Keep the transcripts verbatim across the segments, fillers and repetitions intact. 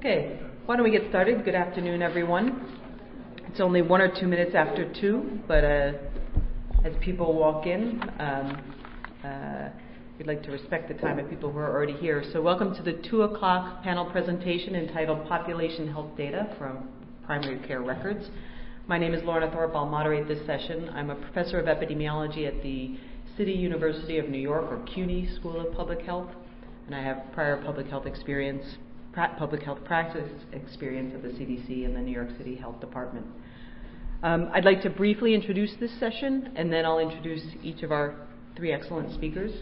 Okay, why don't we get started? Good afternoon, everyone. It's only one or two minutes after two, but uh, as people walk in, um, uh, we'd like to respect the time of people who are already here. So welcome to the two o'clock panel presentation entitled Population Health Data from Primary Care Records. My name is Lorna Thorpe. I'll moderate this session. I'm a professor of epidemiology at the City University of New York, or CUNY School of Public Health, and I have prior public health experience, pra- public health practice experience at the C D C and the New York City Health Department. Um, I'd like to briefly introduce this session, and then I'll introduce each of our three excellent speakers.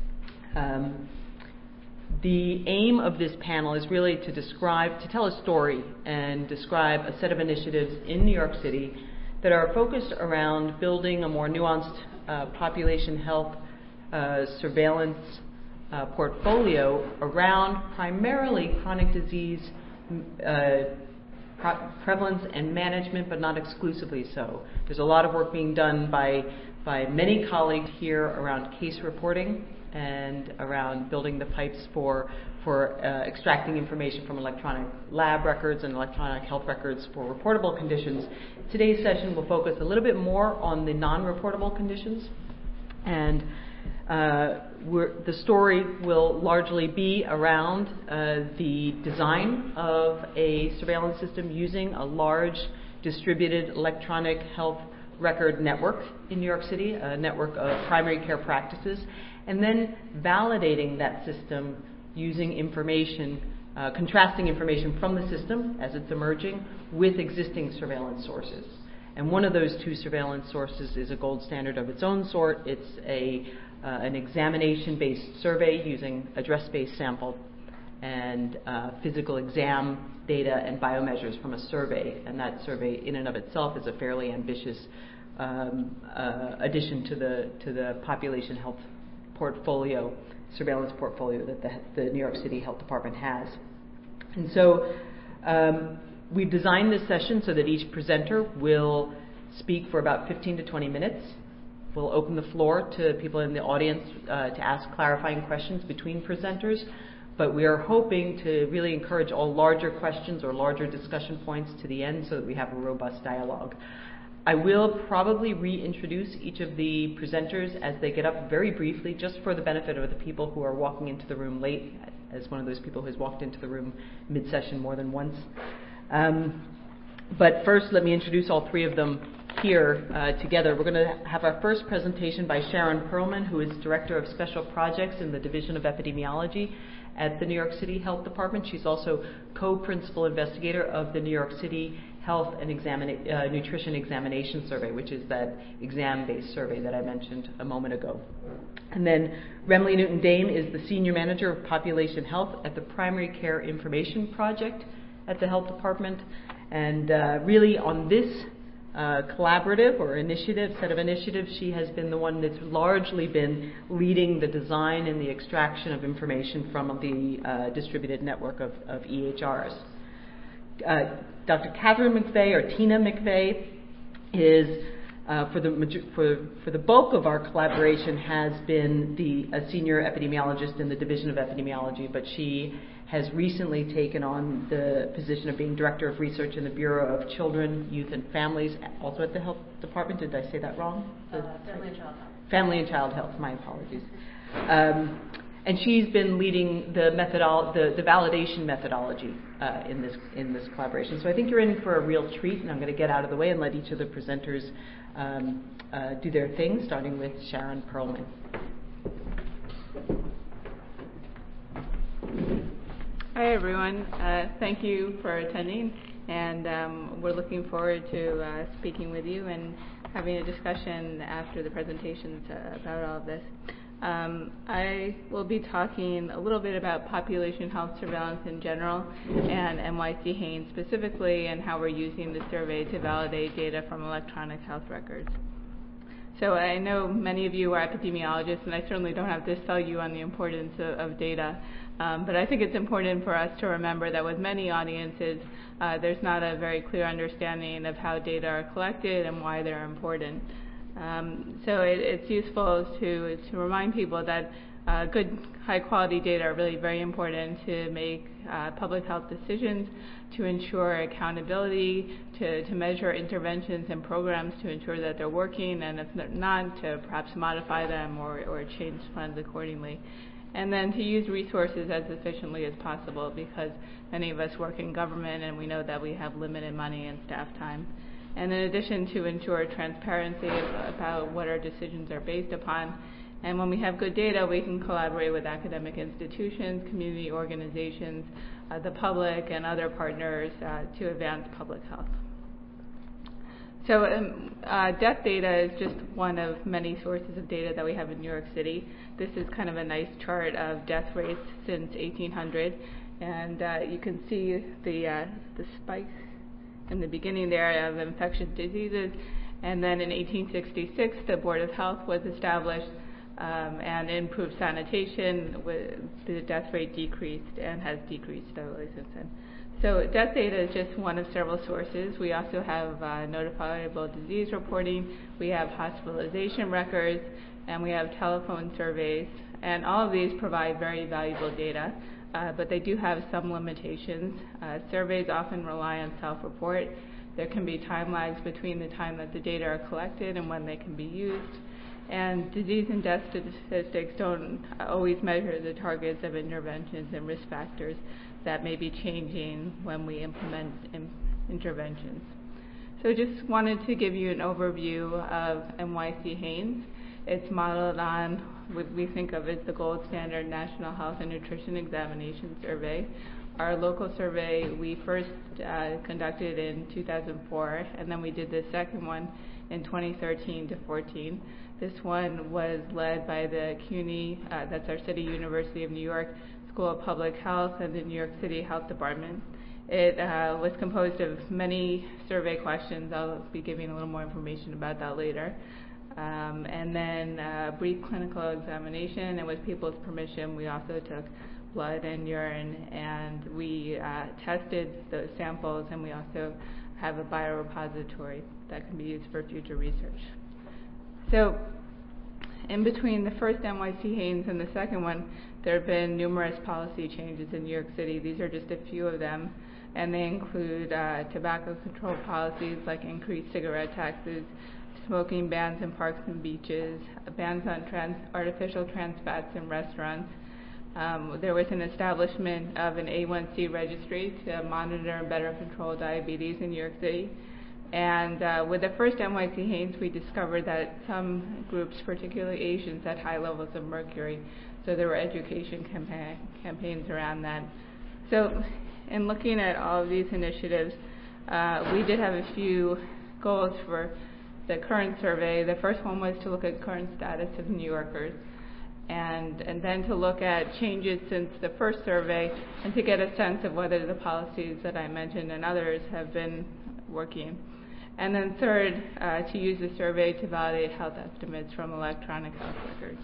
Um, the aim of this panel is really to describe, to tell a story and describe a set of initiatives in New York City that are focused around building a more nuanced uh, population health uh, surveillance uh, portfolio around primarily chronic disease uh, pro- prevalence and management, but not exclusively so. There's a lot of work being done by, by many colleagues here around case reporting and around building the pipes for for uh, extracting information from electronic lab records and electronic health records for reportable conditions. Today's session will focus a little bit more on the non-reportable conditions, and uh, we're, the story will largely be around uh, the design of a surveillance system using a large distributed electronic health record network in New York City, a network of primary care practices, and then validating that system using information, uh, contrasting information from the system as it's emerging with existing surveillance sources. And one of those two surveillance sources is a gold standard of its own sort. It's a uh, an examination-based survey using address-based sample and uh, physical exam data and biomeasures from a survey. And that survey in and of itself is a fairly ambitious um, uh, addition to the to the population health portfolio, surveillance portfolio that the, the New York City Health Department has. And so um, we've designed this session so that each presenter will speak for about fifteen to twenty minutes. We'll open the floor to people in the audience uh, to ask clarifying questions between presenters, but we are hoping to really encourage all larger questions or larger discussion points to the end so that we have a robust dialogue. I will probably reintroduce each of the presenters as they get up very briefly, just for the benefit of the people who are walking into the room late, as one of those people who has walked into the room mid-session more than once. Um, but first, let me introduce all three of them here uh, together. We're going to have our first presentation by Sharon Perlman, who is Director of Special Projects in the Division of Epidemiology at the New York City Health Department. She's also co-principal investigator of the New York City Health and Examina- uh, Nutrition Examination Survey, which is that exam-based survey that I mentioned a moment ago. And then Remley Newton-Dame is the Senior Manager of Population Health at the Primary Care Information Project at the Health Department. And uh, really on this uh, collaborative or initiative, set of initiatives, she has been the one that's largely been leading the design and the extraction of information from the uh, distributed network of, of E H Rs. Uh, Doctor Catherine McVeigh, or Tina McVeigh, is uh, for the for for the bulk of our collaboration has been the a senior epidemiologist in the Division of Epidemiology, but she has recently taken on the position of being Director of Research in the Bureau of Children, Youth, and Families, also at the Health Department. Did I say that wrong? Uh, family and Child Health. Family and Child Health. My apologies. Um, And she's been leading the methodol- the, the validation methodology uh, in this in this collaboration. So I think you're in for a real treat, and I'm going to get out of the way and let each of the presenters um, uh, do their thing, starting with Sharon Perlman. Hi, everyone. Uh, thank you for attending, and um, we're looking forward to uh, speaking with you and having a discussion after the presentations uh, about all of this. Um, I will be talking a little bit about population health surveillance in general and N Y C Haines specifically, and how we're using the survey to validate data from electronic health records. So I know many of you are epidemiologists, and I certainly don't have to sell you on the importance of, of data, um, but I think it's important for us to remember that with many audiences, uh, there's not a very clear understanding of how data are collected and why they're important. Um, so it, it's useful to, to remind people that Uh, good, high-quality data are really very important to make uh, public health decisions, to ensure accountability, to, to measure interventions and programs to ensure that they're working, and if they're not, to perhaps modify them or, or change funds accordingly. And then to use resources as efficiently as possible, because many of us work in government and we know that we have limited money and staff time. And in addition, to ensure transparency about what our decisions are based upon. And when we have good data, we can collaborate with academic institutions, community organizations, uh, the public, and other partners uh, to advance public health. So um, uh, death data is just one of many sources of data that we have in New York City. This is kind of a nice chart of death rates since eighteen hundred. And uh, you can see the, uh, the spikes in the beginning there of infectious diseases. And then in eighteen sixty-six, the Board of Health was established, um, and improved sanitation. With the death rate decreased and has decreased steadily since then. So death data is just one of several sources. We also have uh, notifiable disease reporting, we have hospitalization records, and we have telephone surveys. And all of these provide very valuable data, uh, but they do have some limitations. Uh, surveys often rely on self-report. There can be time lags between the time that the data are collected and when they can be used. And disease and death statistics don't always measure the targets of interventions and risk factors that may be changing when we implement in interventions. So just wanted to give you an overview of N Y C HANES. It's modeled on what we think of as the gold standard National Health and Nutrition Examination Survey. Our local survey we first uh, conducted in two thousand four, and then we did the second one in twenty thirteen to fourteen. This one was led by the CUNY, uh, that's our City University of New York, School of Public Health, and the New York City Health Department. It uh, was composed of many survey questions. I'll be giving a little more information about that later. Um, and then a brief clinical examination, and with people's permission, we also took blood and urine, and we uh, tested those samples, and we also have a biorepository that can be used for future research. So in between the first N Y C HANES and the second one, there have been numerous policy changes in New York City. These are just a few of them, and they include uh, tobacco control policies like increased cigarette taxes, smoking bans in parks and beaches, bans on trans artificial trans fats in restaurants. Um, there was an establishment of an A one C registry to monitor and better control diabetes in New York City. And uh, with the first N Y C HANES, we discovered that some groups, particularly Asians, had high levels of mercury. So there were education campaign, campaigns around that. So in looking at all of these initiatives, uh, we did have a few goals for the current survey. The first one was to look at current status of New Yorkers, and, and then to look at changes since the first survey, and to get a sense of whether the policies that I mentioned and others have been working. And then third, uh, to use the survey to validate health estimates from electronic health records.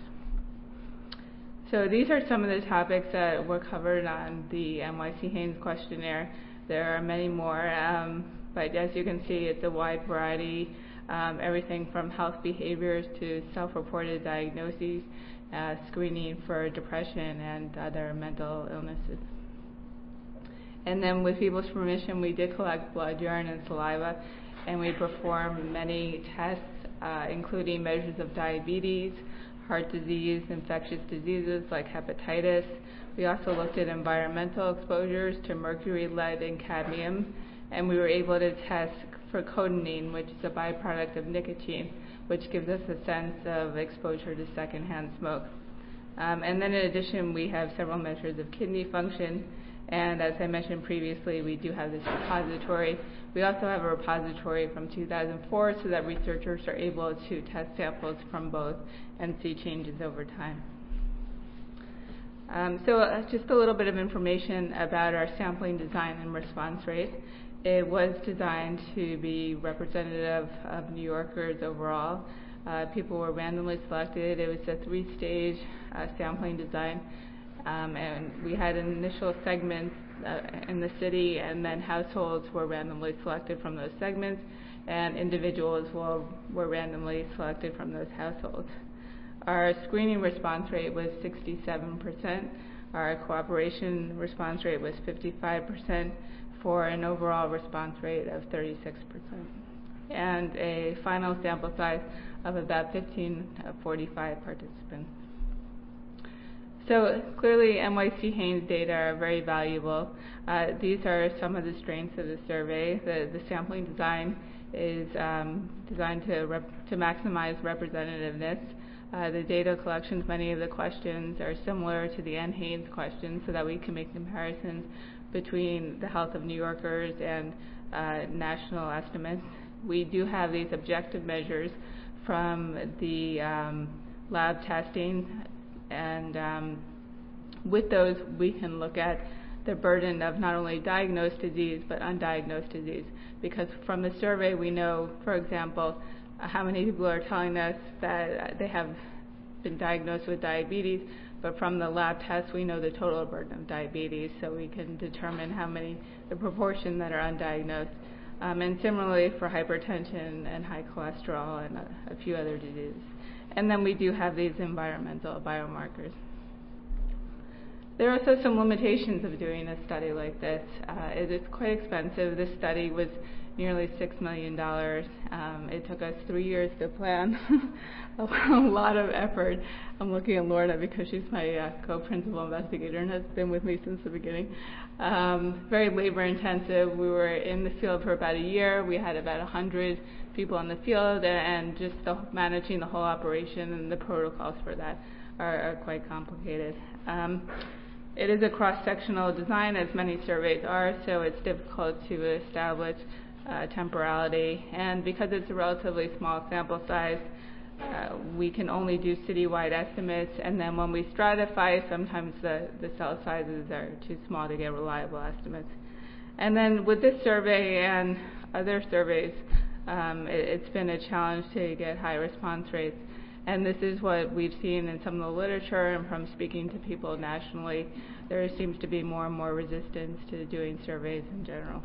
So these are some of the topics that were covered on the N Y C HANES questionnaire. There are many more, um, but as you can see, it's a wide variety, um, everything from health behaviors to self-reported diagnoses, uh, screening for depression and other mental illnesses. And then with people's permission, we did collect blood, urine, and saliva, and we performed many tests, uh, including measures of diabetes, heart disease, infectious diseases like hepatitis. We also looked at environmental exposures to mercury, lead, and cadmium, and we were able to test for cotinine, which is a byproduct of nicotine, which gives us a sense of exposure to secondhand smoke. Um, and then in addition, we have several measures of kidney function. And as I mentioned previously, we do have this repository. We also have a repository from two thousand four so that researchers are able to test samples from both and see changes over time. Um, so uh, just a little bit of information about our sampling design and response rate. It was designed to be representative of New Yorkers overall. Uh, people were randomly selected. It was a three-stage uh, sampling design. Um, and we had initial segments uh, in the city, and then households were randomly selected from those segments, and individuals were, were randomly selected from those households. Our screening response rate was sixty-seven percent. Our cooperation response rate was fifty-five percent, for an overall response rate of thirty-six percent, and a final sample size of about fifteen of forty-five participants. So clearly, N Y C Haines data are very valuable. Uh, these are some of the strengths of the survey. The, the sampling design is um, designed to, rep- to maximize representativeness. Uh, the data collections, many of the questions are similar to the N. Haines questions, so that we can make comparisons between the health of New Yorkers and uh, national estimates. We do have these objective measures from the um, lab testing, and um, with those we can look at the burden of not only diagnosed disease but undiagnosed disease, because from the survey we know, for example, uh, how many people are telling us that they have been diagnosed with diabetes, but from the lab tests we know the total burden of diabetes, so we can determine how many, the proportion that are undiagnosed. Um, and similarly for hypertension and high cholesterol and a, a few other diseases. And then we do have these environmental biomarkers. There are also some limitations of doing a study like this. Uh, it is quite expensive. This study was nearly six million dollars. Um, it took us three years to plan, a lot of effort. I'm looking at Lorna because she's my uh, co-principal investigator and has been with me since the beginning. Um, very labor intensive. We were in the field for about a year. We had about one hundred people in the field, and just the, managing the whole operation and the protocols for that are, are quite complicated. Um, it is a cross-sectional design, as many surveys are, so it's difficult to establish uh, temporality. And because it's a relatively small sample size, uh, we can only do citywide estimates, and then when we stratify, sometimes the, the cell sizes are too small to get reliable estimates. And then with this survey and other surveys, um, it, it's been a challenge to get high response rates. And this is what we've seen in some of the literature and from speaking to people nationally. There seems to be more and more resistance to doing surveys in general.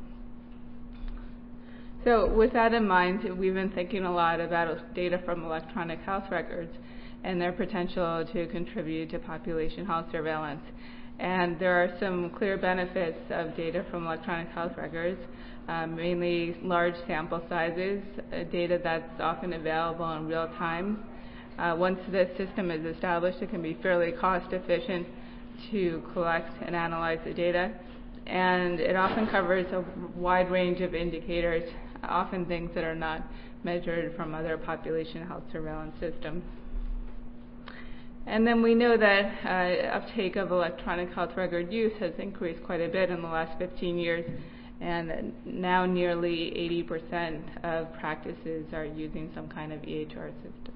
So with that in mind, we've been thinking a lot about data from electronic health records and their potential to contribute to population health surveillance. And there are some clear benefits of data from electronic health records, um, mainly large sample sizes, uh, data that's often available in real time. Uh, once the system is established, it can be fairly cost efficient to collect and analyze the data. And it often covers a wide range of indicators, often things that are not measured from other population health surveillance systems. And then we know that uh, uptake of electronic health record use has increased quite a bit in the last fifteen years, and now nearly eighty percent of practices are using some kind of E H R system.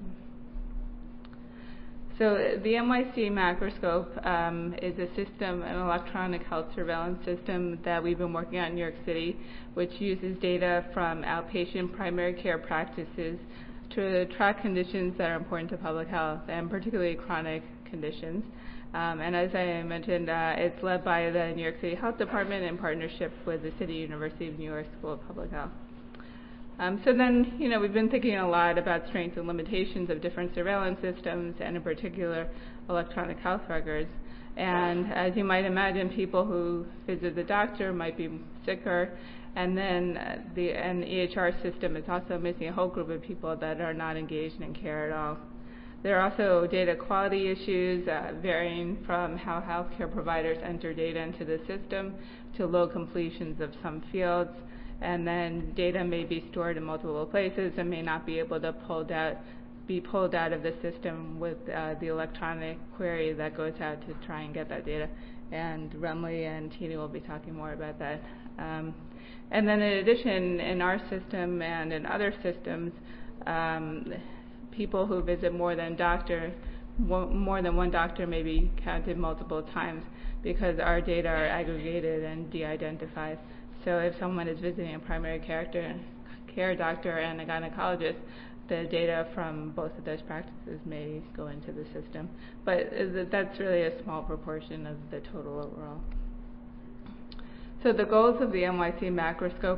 So the N Y C Macroscope um, is a system, an electronic health surveillance system that we've been working on in New York City, which uses data from outpatient primary care practices to track conditions that are important to public health, and particularly chronic conditions. Um, and as I mentioned, uh, it's led by the New York City Health Department in partnership with the City University of New York School of Public Health. Um, so then, you know, we've been thinking a lot about strengths and limitations of different surveillance systems, and in particular, electronic health records. And as you might imagine, people who visit the doctor might be sicker, and then uh, the and E H R system is also missing a whole group of people that are not engaged in care at all. There are also data quality issues, uh, varying from how healthcare providers enter data into the system to low completions of some fields. And then data may be stored in multiple places and may not be able to pulled out, be pulled out of the system with uh, the electronic query that goes out to try and get that data. And Remley and Tina will be talking more about that. Um, and then in addition, in our system and in other systems, um, people who visit more than doctor, more than one doctor may be counted multiple times because our data are aggregated and de-identified. So if someone is visiting a primary care, care doctor and a gynecologist, the data from both of those practices may go into the system. But that's really a small proportion of the total overall. So the goals of the N Y C Macroscope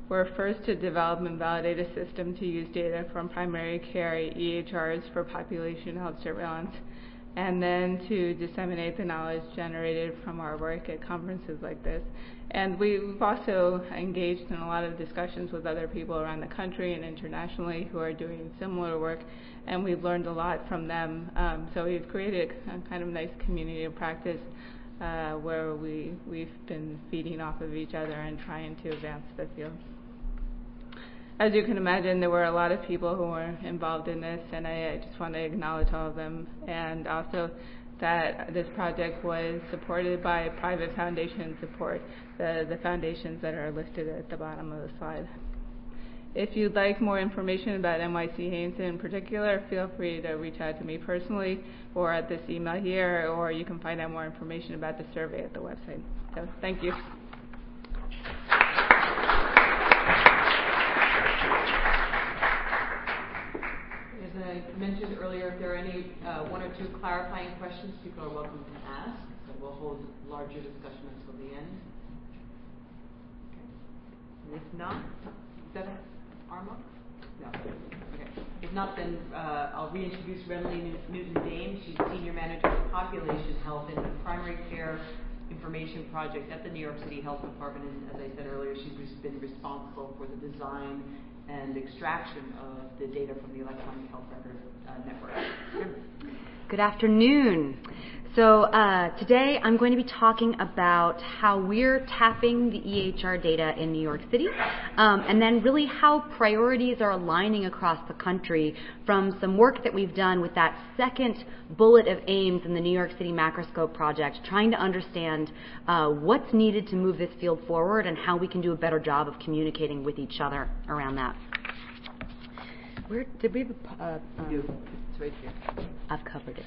we're first to develop and validate a system to use data from primary care E H Rs for population health surveillance, and then to disseminate the knowledge generated from our work at conferences like this. And we've also engaged in a lot of discussions with other people around the country and internationally who are doing similar work, and we've learned a lot from them. Um, so we've created a kind of nice community of practice uh, where we, we've been feeding off of each other and trying to advance the field. As you can imagine, there were a lot of people who were involved in this, and I, I just want to acknowledge all of them, and also that this project was supported by private foundation support, the, the foundations that are listed at the bottom of the slide. If you'd like more information about N Y C Haynes in particular, feel free to reach out to me personally or at this email here, or you can find out more information about the survey at the website. So thank you. As I mentioned earlier, if there are any uh, one or two clarifying questions, people are welcome to ask. So we'll hold larger discussion until the end. Okay. And if not, is that Arma? No. Okay. If not, then uh, I'll reintroduce Remley Newton-Dame. She's Senior Manager of Population Health in the Primary Care Information Project at the New York City Health Department. And as I said earlier, she's been responsible for the design and extraction of the data from the electronic health record uh, network. Good afternoon. So uh, today I'm going to be talking about how we're tapping the E H R data in New York City, um, and then really how priorities are aligning across the country from some work that we've done with that second bullet of aims in the New York City Macroscope project, trying to understand uh, what's needed to move this field forward and how we can do a better job of communicating with each other around that. Where did we have a, uh, um, You. It's right here. I've covered it.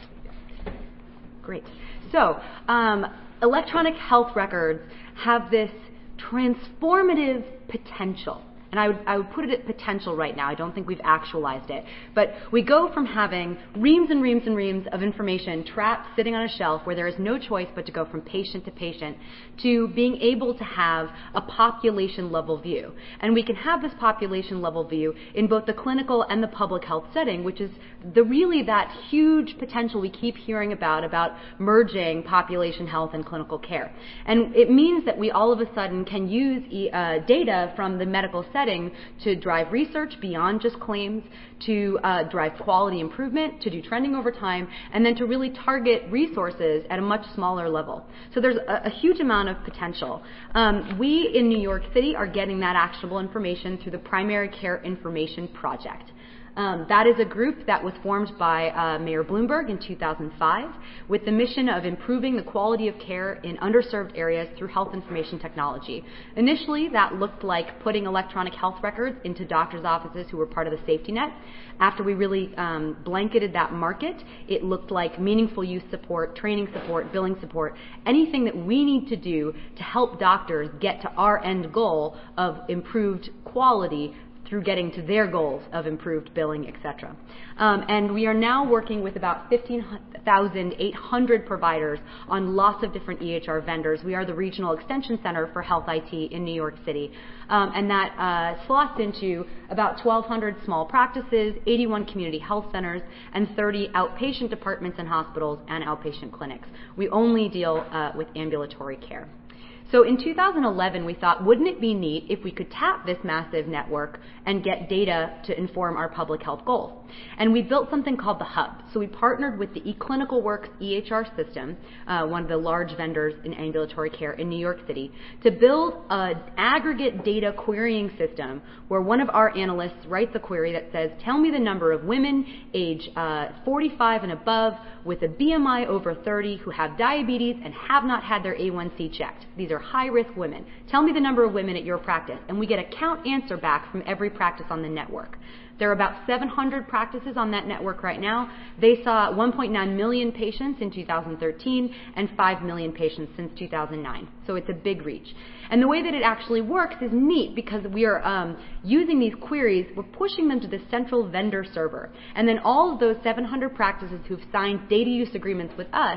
Great. So, um, electronic health records have this transformative potential. And I would, I would put it at potential right now. I don't think we've actualized it. But we go from having reams and reams and reams of information trapped, sitting on a shelf where there is no choice but to go from patient to patient, to being able to have a population-level view. And we can have this population-level view in both the clinical and the public health setting, which is the really that huge potential we keep hearing about, about merging population health and clinical care. And it means that we all of a sudden can use e- uh, data from the medical setting to drive research beyond just claims, to uh, drive quality improvement, to do trending over time, and then to really target resources at a much smaller level. So there's a, a huge amount of potential. Um, we in New York City are getting that actionable information through the Primary Care Information Project. Um, that is a group that was formed by uh, Mayor Bloomberg in two thousand five with the mission of improving the quality of care in underserved areas through health information technology. Initially, that looked like putting electronic health records into doctors' offices who were part of the safety net. After we really um, blanketed that market, it looked like meaningful use support, training support, billing support, anything that we need to do to help doctors get to our end goal of improved quality through getting to their goals of improved billing, et cetera. Um, and we are now working with about fifteen thousand eight hundred providers on lots of different E H R vendors. We are the Regional Extension Center for Health I T in New York City. Um, and that uh, slots into about twelve hundred small practices, eighty-one community health centers, and thirty outpatient departments and hospitals and outpatient clinics. We only deal uh, with ambulatory care. So in two thousand eleven, we thought, wouldn't it be neat if we could tap this massive network and get data to inform our public health goals? And we built something called the Hub. So we partnered with the eClinicalWorks E H R system, uh, one of the large vendors in ambulatory care in New York City, to build an aggregate data querying system where one of our analysts writes a query that says, tell me the number of women age uh, forty-five and above with a B M I over thirty who have diabetes and have not had their A one C checked. These are high-risk women. Tell me the number of women at your practice. And we get a count answer back from every practice on the network. There are about seven hundred practices on that network right now. They saw one point nine million patients in two thousand thirteen and five million patients since two thousand nine. So it's a big reach. And the way that it actually works is neat because we are um, using these queries, we're pushing them to the central vendor server. And then all of those seven hundred practices who've signed data use agreements with us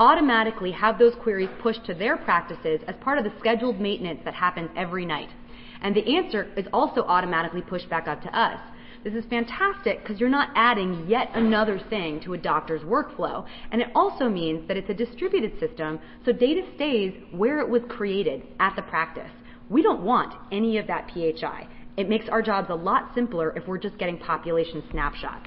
automatically have those queries pushed to their practices as part of the scheduled maintenance that happens every night. And the answer is also automatically pushed back up to us. This is fantastic because you're not adding yet another thing to a doctor's workflow. And it also means that it's a distributed system, so data stays where it was created at the practice. We don't want any of that P H I. It makes our jobs a lot simpler if we're just getting population snapshots.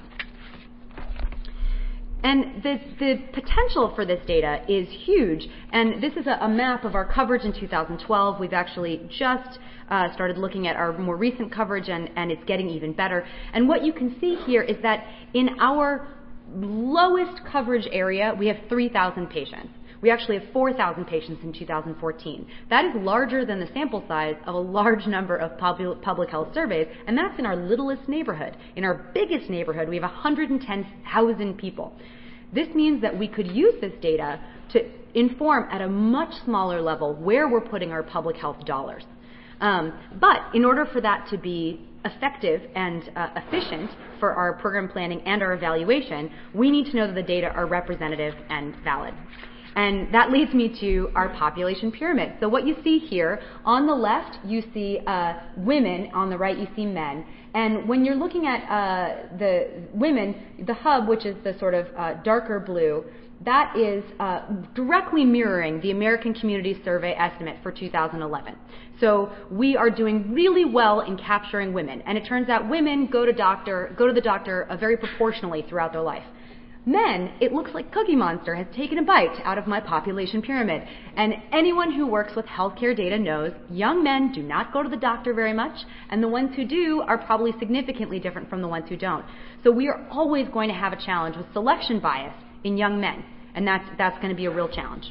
And the, the potential for this data is huge. And this is a, a map of our coverage in two thousand twelve. We've actually just uh, started looking at our more recent coverage, and, and it's getting even better. And what you can see here is that in our lowest coverage area, we have three thousand patients. We actually have four thousand patients in two thousand fourteen. That is larger than the sample size of a large number of pub- public health surveys, and that's in our littlest neighborhood. In our biggest neighborhood, we have one hundred ten thousand people. This means that we could use this data to inform at a much smaller level where we're putting our public health dollars. Um, but in order for that to be effective and uh, efficient for our program planning and our evaluation, we need to know that the data are representative and valid. And that leads me to our population pyramid. So what you see here, on the left, you see uh, women. On the right, you see men. And when you're looking at uh, the women, the hub, which is the sort of uh, darker blue, that is uh, directly mirroring the American Community Survey estimate for two thousand eleven. So we are doing really well in capturing women. And it turns out women go to doctor, go to the doctor uh, very proportionally throughout their life. Men, it looks like Cookie Monster has taken a bite out of my population pyramid. And anyone who works with healthcare data knows young men do not go to the doctor very much, and the ones who do are probably significantly different from the ones who don't. So we are always going to have a challenge with selection bias in young men, and that's, that's going to be a real challenge.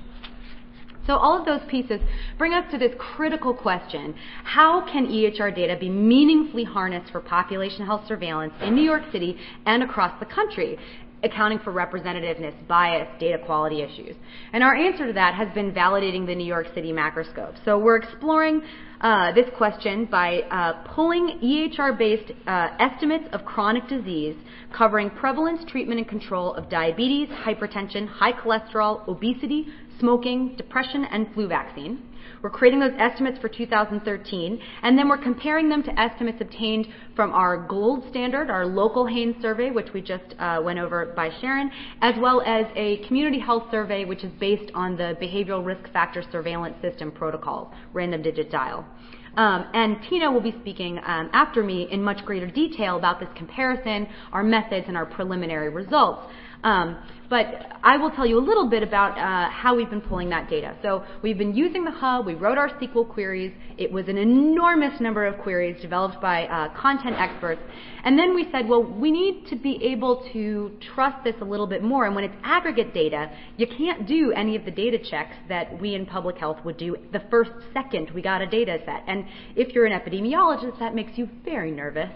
So all of those pieces bring us to this critical question: how can E H R data be meaningfully harnessed for population health surveillance in New York City and across the country, accounting for representativeness, bias, data quality issues? And our answer to that has been validating the New York City macroscope. So we're exploring uh, this question by uh, pulling E H R-based uh, estimates of chronic disease covering prevalence, treatment, and control of diabetes, hypertension, high cholesterol, obesity, smoking, depression, and flu vaccine. We're creating those estimates for two thousand thirteen, and then we're comparing them to estimates obtained from our gold standard, our local Haines survey, which we just uh, went over by Sharon, as well as a community health survey, which is based on the Behavioral Risk Factor Surveillance System protocol, random digit dial. Um, and Tina will be speaking um, after me in much greater detail about this comparison, our methods, and our preliminary results. Um, but I will tell you a little bit about uh, how we've been pulling that data. So we've been using the hub. We wrote our S Q L queries. It was an enormous number of queries developed by uh, content experts. And then we said, well, we need to be able to trust this a little bit more. And when it's aggregate data, you can't do any of the data checks that we in public health would do the first second we got a data set. And if you're an epidemiologist, that makes you very nervous.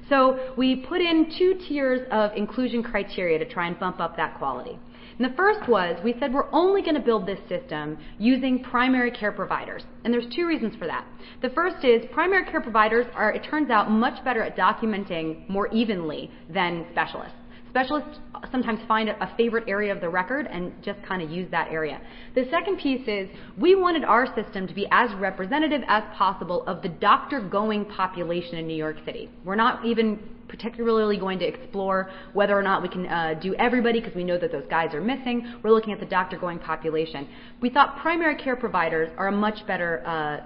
So we put in two tiers of inclusion criteria to try and bump up that quality. And the first was, we said we're only going to build this system using primary care providers. And there's two reasons for that. The first is primary care providers are, it turns out, much better at documenting more evenly than specialists. Specialists sometimes find a favorite area of the record and just kind of use that area. The second piece is we wanted our system to be as representative as possible of the doctor-going population in New York City. We're not even particularly going to explore whether or not we can uh, do everybody, because we know that those guys are missing. We're looking at the doctor-going population. We thought primary care providers are a much better uh,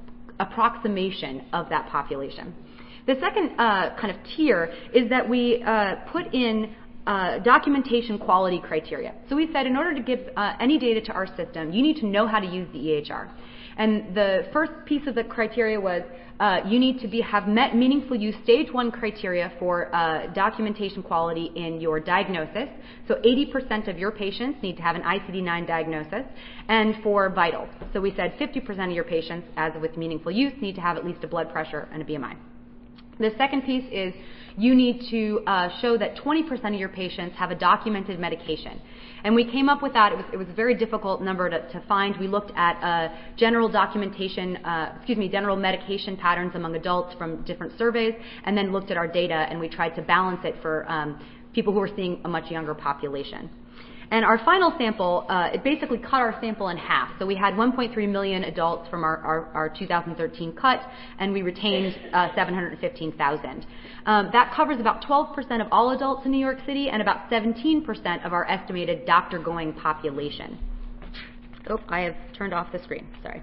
approximation of that population. The second uh, kind of tier is that we uh, put in uh, documentation quality criteria. So we said in order to give uh, any data to our system, you need to know how to use the E H R. And the first piece of the criteria was uh, you need to be, have met meaningful use stage one criteria for uh, documentation quality in your diagnosis. So eighty percent of your patients need to have an I C D nine diagnosis. And for vitals, so we said fifty percent of your patients, as with meaningful use, need to have at least a blood pressure and a B M I. The second piece is you need to uh, show that twenty percent of your patients have a documented medication. And we came up with that. It was, it was a very difficult number to, to find. We looked at uh, general documentation, uh, excuse me, general medication patterns among adults from different surveys, and then looked at our data, and we tried to balance it for um, people who were seeing a much younger population. And our final sample, uh, it basically cut our sample in half. So we had one point three million adults from our, our, our two thousand thirteen cut, and we retained uh, seven hundred fifteen thousand. Um, that covers about twelve percent of all adults in New York City and about seventeen percent of our estimated doctor-going population. Oh, I have turned off the screen. Sorry.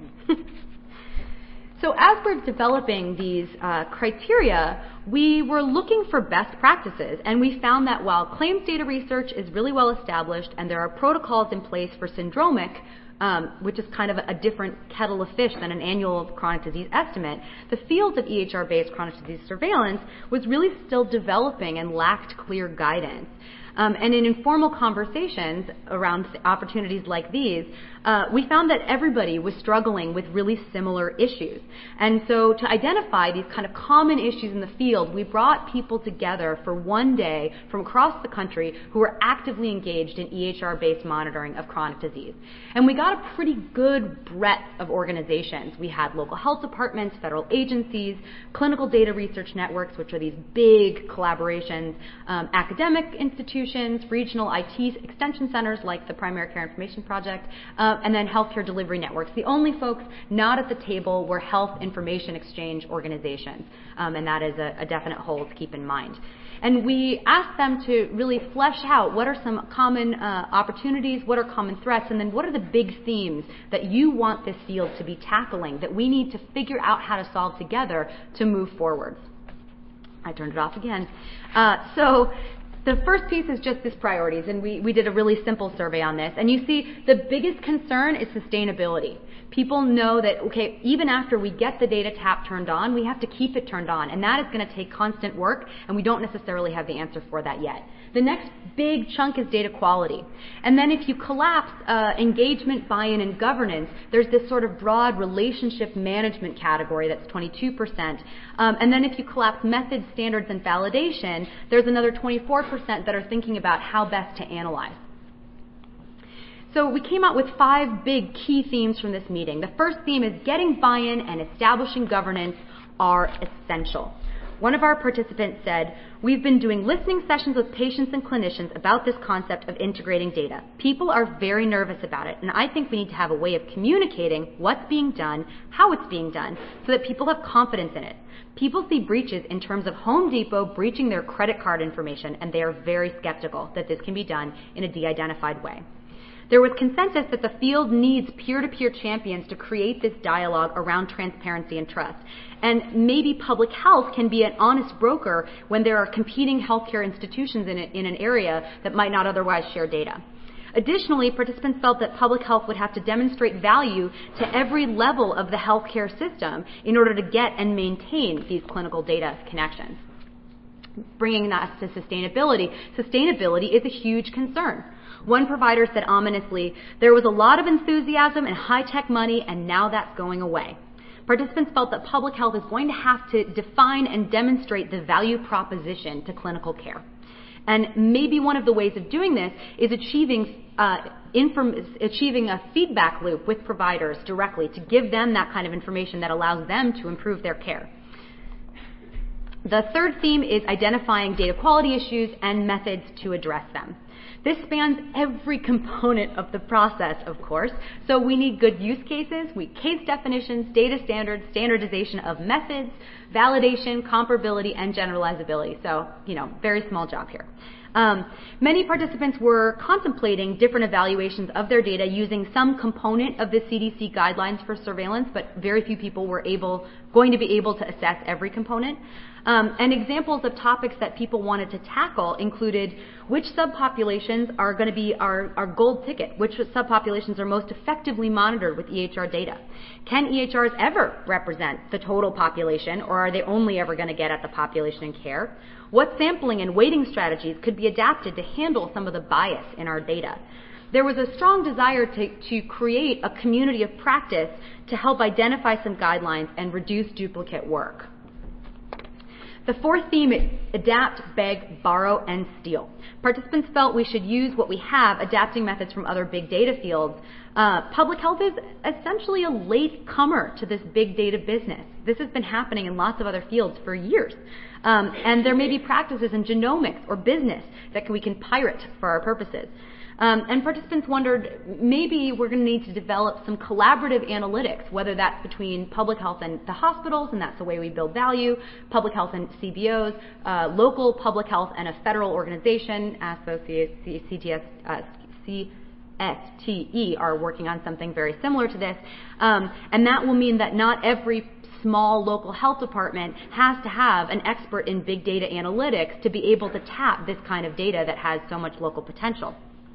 So as we're developing these uh, criteria, we were looking for best practices, and we found that while claims data research is really well established and there are protocols in place for syndromic, um, which is kind of a, a different kettle of fish than an annual chronic disease estimate, the field of E H R-based chronic disease surveillance was really still developing and lacked clear guidance. Um, and in informal conversations around opportunities like these, uh, we found that everybody was struggling with really similar issues. And so to identify these kind of common issues in the field, we brought people together for one day from across the country who were actively engaged in E H R-based monitoring of chronic disease. And we got a pretty good breadth of organizations. We had local health departments, federal agencies, clinical data research networks, which are these big collaborations, um, academic institutions, regional I T extension centers like the Primary Care Information Project, uh, and then healthcare delivery networks. The only folks not at the table were health information exchange organizations, um, and that is a, a definite hole to keep in mind. And we asked them to really flesh out what are some common uh, opportunities, what are common threats, and then what are the big themes that you want this field to be tackling, that we need to figure out how to solve together to move forward. I turned it off again. Uh, so the first piece is just this priorities, and we, we did a really simple survey on this. And you see the biggest concern is sustainability. People know that, okay, even after we get the data tap turned on, we have to keep it turned on, and that is going to take constant work, and we don't necessarily have the answer for that yet. The next big chunk is data quality. And then if you collapse uh, engagement, buy-in, and governance, there's this sort of broad relationship management category that's twenty-two percent. Um, and then if you collapse methods, standards, and validation, there's another twenty-four percent that are thinking about how best to analyze. So we came out with five big key themes from this meeting. The first theme is getting buy-in and establishing governance are essential. One of our participants said, "We've been doing listening sessions with patients and clinicians about this concept of integrating data. People are very nervous about it, and I think we need to have a way of communicating what's being done, how it's being done, so that people have confidence in it. People see breaches in terms of Home Depot breaching their credit card information, and they are very skeptical that this can be done in a de-identified way." There was consensus that the field needs peer-to-peer champions to create this dialogue around transparency and trust. And maybe public health can be an honest broker when there are competing healthcare institutions in, a, in an area that might not otherwise share data. Additionally, participants felt that public health would have to demonstrate value to every level of the healthcare system in order to get and maintain these clinical data connections. Bringing that to sustainability, sustainability is a huge concern. One provider said ominously, "There was a lot of enthusiasm and high-tech money, and now that's going away." Participants felt that public health is going to have to define and demonstrate the value proposition to clinical care. And maybe one of the ways of doing this is achieving, uh, inform- achieving a feedback loop with providers directly to give them that kind of information that allows them to improve their care. The third theme is identifying data quality issues and methods to address them. This spans every component of the process, of course, so we need good use cases, we case definitions, data standards, standardization of methods, validation, comparability, and generalizability. So, you know, very small job here. Um, many participants were contemplating different evaluations of their data using some component of the C D C guidelines for surveillance, but very few people were able, going to be able to assess every component. Um, and examples of topics that people wanted to tackle included which subpopulations are going to be our, our gold ticket, which subpopulations are most effectively monitored with E H R data. Can E H Rs ever represent the total population, or are they only ever going to get at the population in care? What sampling and weighting strategies could be adapted to handle some of the bias in our data? There was a strong desire to, to create a community of practice to help identify some guidelines and reduce duplicate work. The fourth theme is adapt, beg, borrow, and steal. Participants felt we should use what we have, adapting methods from other big data fields. Uh, public health is essentially a late comer to this big data business. This has been happening in lots of other fields for years. Um, and there may be practices in genomics or business that we can pirate for our purposes. Um, and participants wondered, maybe we're going to need to develop some collaborative analytics, whether that's between public health and the hospitals, and that's the way we build value, public health and C B Os, uh, local public health and a federal organization, as the C T S, uh, C S T E are working on something very similar to this. Um, and that will mean that not every small local health department has to have an expert in big data analytics to be able to tap this kind of data that has so much local potential.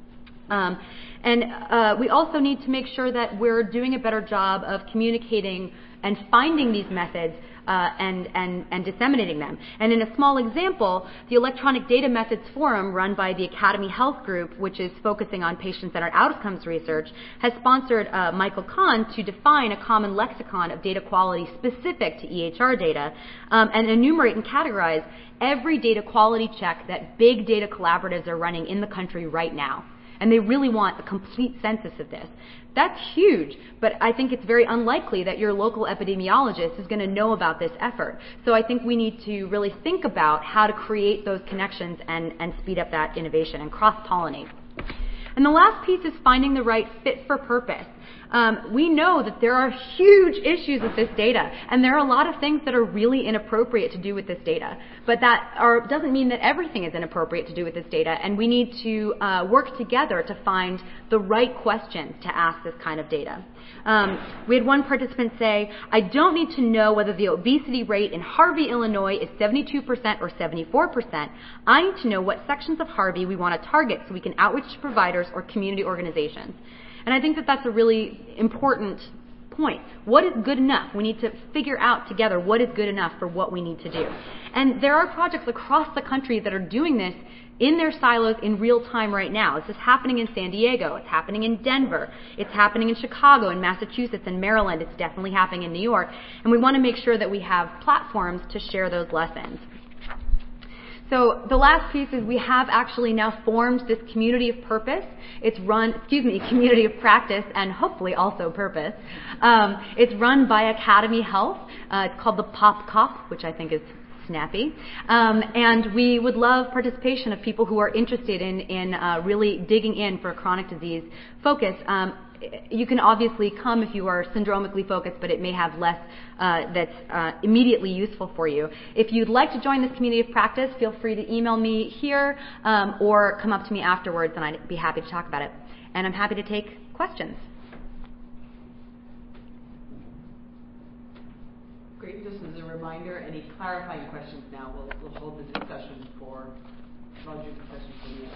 Um, and uh, we also need to make sure that we're doing a better job of communicating and finding these methods uh, and, and, and disseminating them. And in a small example, the Electronic Data Methods Forum, run by the Academy Health Group, which is focusing on patient-centered outcomes research, has sponsored uh, Michael Kahn to define a common lexicon of data quality specific to E H R data um, and enumerate and categorize every data quality check that big data collaboratives are running in the country right now. And they really want a complete census of this. That's huge, but I think it's very unlikely that your local epidemiologist is going to know about this effort. So I think we need to really think about how to create those connections and, and speed up that innovation and cross-pollinate. And the last piece is finding the right fit for purpose. Um, we know that there are huge issues with this data, and there are a lot of things that are really inappropriate to do with this data. But that are, doesn't mean that everything is inappropriate to do with this data, and we need to uh, work together to find the right questions to ask this kind of data. Um, we had one participant say, I don't need to know whether the obesity rate in Harvey, Illinois is seventy-two percent or seventy-four percent. I need to know what sections of Harvey we want to target so we can outreach to providers or community organizations. And I think that that's a really important point. What is good enough? We need to figure out together what is good enough for what we need to do. And there are projects across the country that are doing this in their silos in real time right now. This is happening in San Diego. It's happening in Denver. It's happening in Chicago, in Massachusetts, and Maryland. It's definitely happening in New York. And we want to make sure that we have platforms to share those lessons. So the last piece is we have actually now formed this community of purpose. It's run, excuse me, community of practice and hopefully also purpose. Um, it's run by Academy Health. Uh, it's called the Pop Cop, which I think is snappy. Um, and we would love participation of people who are interested in, in uh, really digging in for a chronic disease focus. Um, You can obviously come if you are syndromically focused, but it may have less uh, that's uh, immediately useful for you. If you'd like to join this community of practice, feel free to email me here um, or come up to me afterwards, and I'd be happy to talk about it. And I'm happy to take questions. Great. Just as a reminder, any clarifying questions now, we'll, we'll hold the discussion for larger questions from you.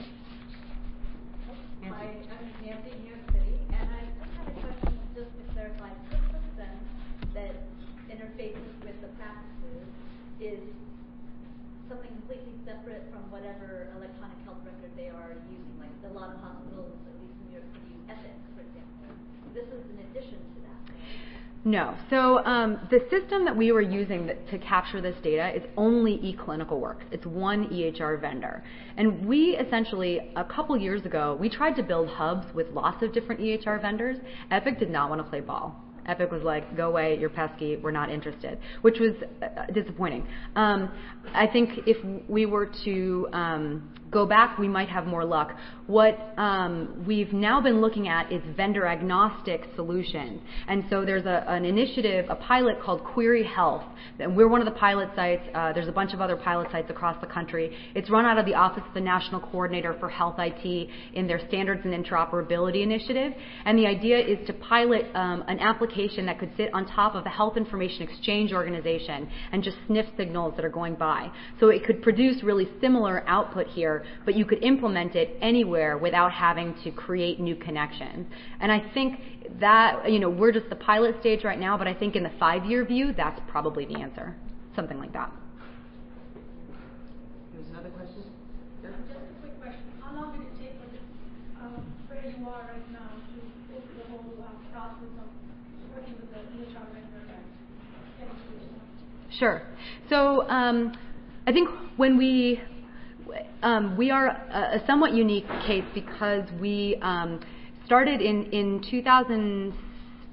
Hi, I'm Nancy in New York City, and I just had a question just to clarify. System that interfaces with the practices is something completely separate from whatever electronic health record they are using. Like a lot of hospitals, at least in New York City, use Epic, for example. This is in addition to that. No. So um, the system that we were using that, to capture this data is only eClinicalWorks. It's one E H R vendor. And we essentially, a couple years ago, we tried to build hubs with lots of different E H R vendors. Epic did not want to play ball. Epic was like, go away, you're pesky, we're not interested, which was uh, disappointing. Um, I think if we were to um, go back, we might have more luck. What um, we've now been looking at is vendor agnostic solutions. And so there's a, an initiative, a pilot called Query Health. And we're one of the pilot sites. Uh, there's a bunch of other pilot sites across the country. It's run out of the Office of the National Coordinator for Health I T in their Standards and Interoperability Initiative. And the idea is to pilot um, an application that could sit on top of a health information exchange organization and just sniff signals that are going by. So it could produce really similar output here, but you could implement it anywhere without having to create new connections. And I think that, you know, we're just the pilot stage right now, but I think in the five-year view, that's probably the answer. Something like that. There's another question? Yeah. Just a quick question. How long did it take for the, um, where you are right now to go through the whole uh, process of working with the E H R vendor and getting solutions? Sure. So um, I think when we Um, we are a, a somewhat unique case because we um, started in, in two thousand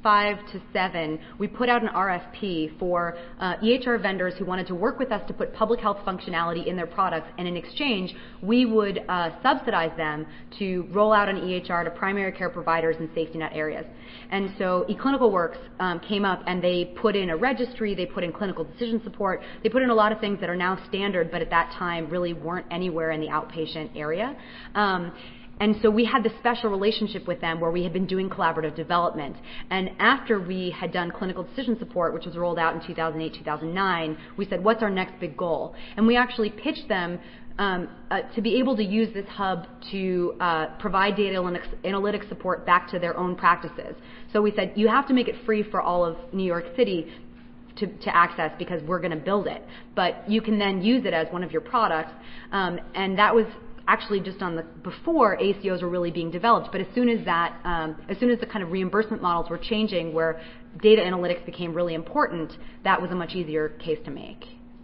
five to seven, we put out an R F P for uh, E H R vendors who wanted to work with us to put public health functionality in their products, and in exchange, we would uh, subsidize them to roll out an E H R to primary care providers in safety net areas. And so eClinicalWorks um, came up and they put in a registry, they put in clinical decision support, they put in a lot of things that are now standard, but at that time really weren't anywhere in the outpatient area. Um, And so we had this special relationship with them where we had been doing collaborative development. And after we had done clinical decision support, which was rolled out in two thousand eight, two thousand nine, we said, what's our next big goal? And we actually pitched them um, uh, to be able to use this hub to uh, provide data analytics support back to their own practices. So we said, you have to make it free for all of New York City To, to access because we're going to build it. But you can then use it as one of your products. Um, and that was actually just on the before A C Os were really being developed. But as soon as that, um, as soon as the kind of reimbursement models were changing, where data analytics became really important, that was a much easier case to make.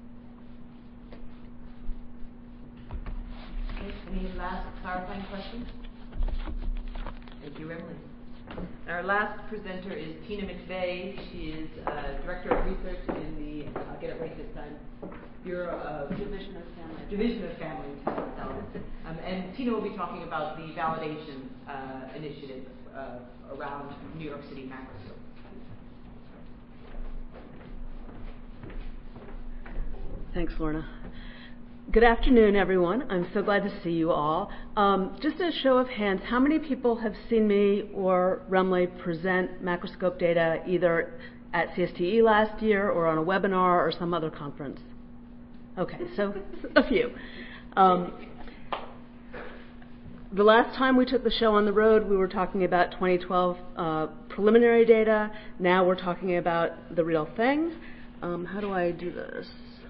Okay, any last clarifying questions? Thank you, Emily. Our last presenter is Tina McVeigh. She is uh, Director of Research in the, I'll get it right this time, Bureau of Division of Family, Division of Family Intelligence. Um, and Tina will be talking about the validation uh, initiative uh, around New York City Macroscope. Thanks, Lorna. Good afternoon, everyone. I'm so glad to see you all. Um, just a show of hands, how many people have seen me or Remley present macroscope data either at C S T E last year or on a webinar or some other conference? Okay, so a few. Um, the last time we took the show on the road, we were talking about twenty twelve uh, preliminary data. Now we're talking about the real thing. Um, how do I do this?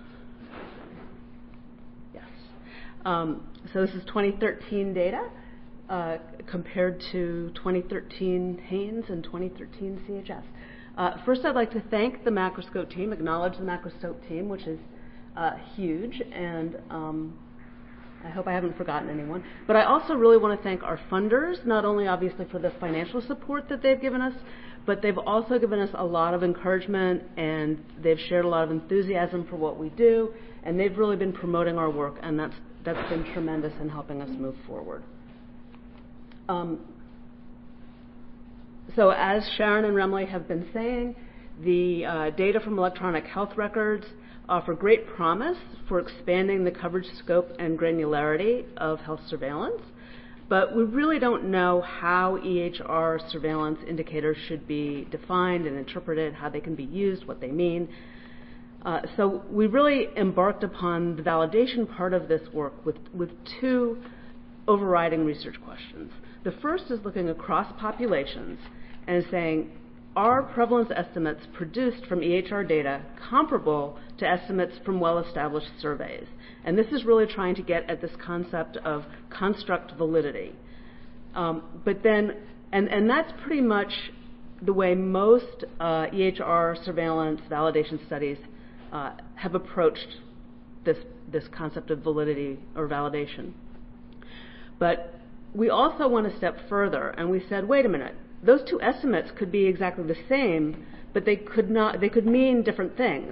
Um, so this is twenty thirteen data uh, compared to twenty thirteen Haynes and twenty thirteen C H S. Uh, first, I'd like to thank the macroscope team, acknowledge the macroscope team, which is uh, huge, and um, I hope I haven't forgotten anyone. But I also really want to thank our funders, not only obviously for the financial support that they've given us, but they've also given us a lot of encouragement, and they've shared a lot of enthusiasm for what we do, and they've really been promoting our work, and that's That's been tremendous in helping us move forward. Um, so as Sharon and Remley have been saying, the uh, data from electronic health records offer great promise for expanding the coverage scope and granularity of health surveillance, but we really don't know how E H R surveillance indicators should be defined and interpreted, how they can be used, what they mean. Uh, so we really embarked upon the validation part of this work with, with two overriding research questions. The first is looking across populations and saying, are prevalence estimates produced from E H R data comparable to estimates from well-established surveys? And this is really trying to get at this concept of construct validity. Um, but then, and, and that's pretty much the way most uh, E H R surveillance validation studies Uh, have approached this this concept of validity or validation. But we also went a step further, and we said, wait a minute, those two estimates could be exactly the same, but they could not. They could mean different things.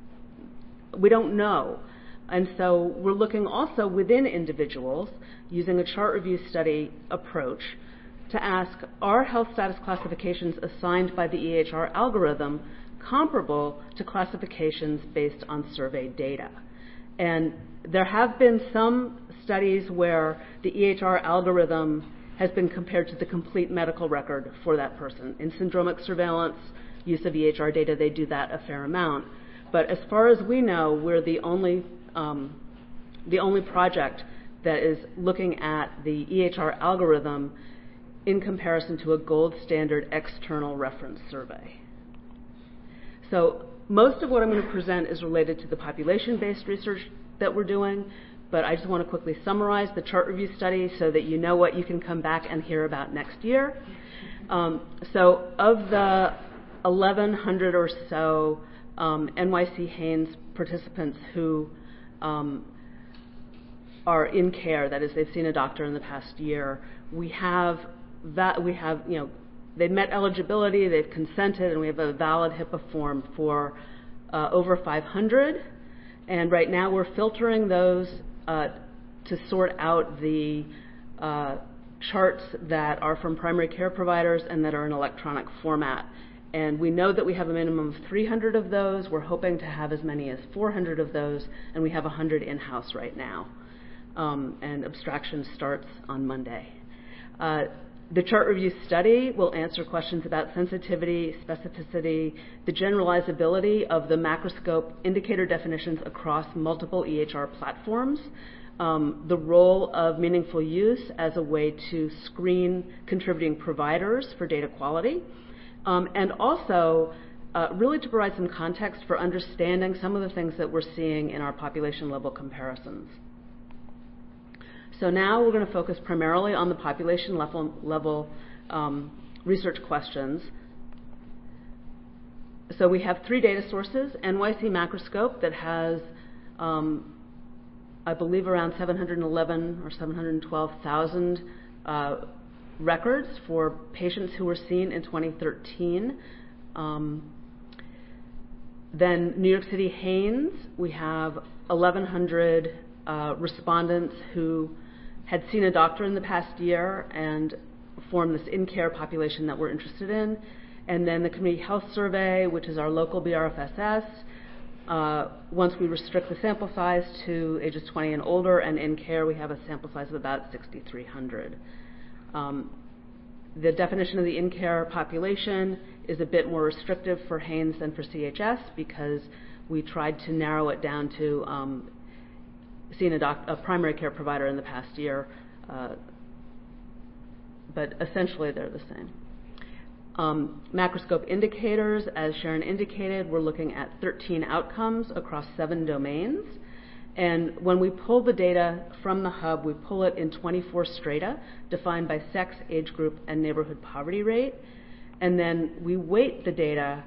We don't know, and so we're looking also within individuals using a chart review study approach to ask, are health status classifications assigned by the E H R algorithm comparable to classifications based on survey data? And there have been some studies where the E H R algorithm has been compared to the complete medical record for that person. In syndromic surveillance, use of E H R data, they do that a fair amount. But as far as we know, we're the only, um, the only project that is looking at the E H R algorithm in comparison to a gold standard external reference survey. So most of what I'm going to present is related to the population-based research that we're doing, but I just want to quickly summarize the chart review study so that you know what you can come back and hear about next year. Um, so of the eleven hundred or so um, N Y C Haynes participants who um, are in care, that is, they've seen a doctor in the past year, we have that we have you know they've met eligibility, they've consented, and we have a valid HIPAA form for uh, over five hundred. And right now we're filtering those uh, to sort out the uh, charts that are from primary care providers and that are in electronic format. And we know that we have a minimum of three hundred of those. We're hoping to have as many as four hundred of those, and we have one hundred in-house right now. Um, and abstraction starts on Monday. Uh, the chart review study will answer questions about sensitivity, specificity, the generalizability of the macroscope indicator definitions across multiple E H R platforms, um, the role of meaningful use as a way to screen contributing providers for data quality, um, and also uh, really to provide some context for understanding some of the things that we're seeing in our population level comparisons. So now we're going to focus primarily on the population level, level um, research questions. So we have three data sources: N Y C Macroscope, that has, um, I believe, around seven hundred eleven or seven hundred twelve thousand uh, records for patients who were seen in twenty thirteen. Um, then New York City Haynes, we have eleven hundred uh, respondents who had seen a doctor in the past year and form this in-care population that we're interested in. And then the Community Health Survey, which is our local B R F S S. Uh, once we restrict the sample size to ages twenty and older, and in care, we have a sample size of about sixty-three hundred. Um, the definition of the in-care population is a bit more restrictive for Haynes than for C H S, because we tried to narrow it down to um, seeing a, doc- a primary care provider in the past year, uh, but essentially they're the same. Um, macroscope indicators, as Sharon indicated, we're looking at thirteen outcomes across seven domains. And when we pull the data from the hub, we pull it in twenty-four strata, defined by sex, age group, and neighborhood poverty rate. And then we weight the data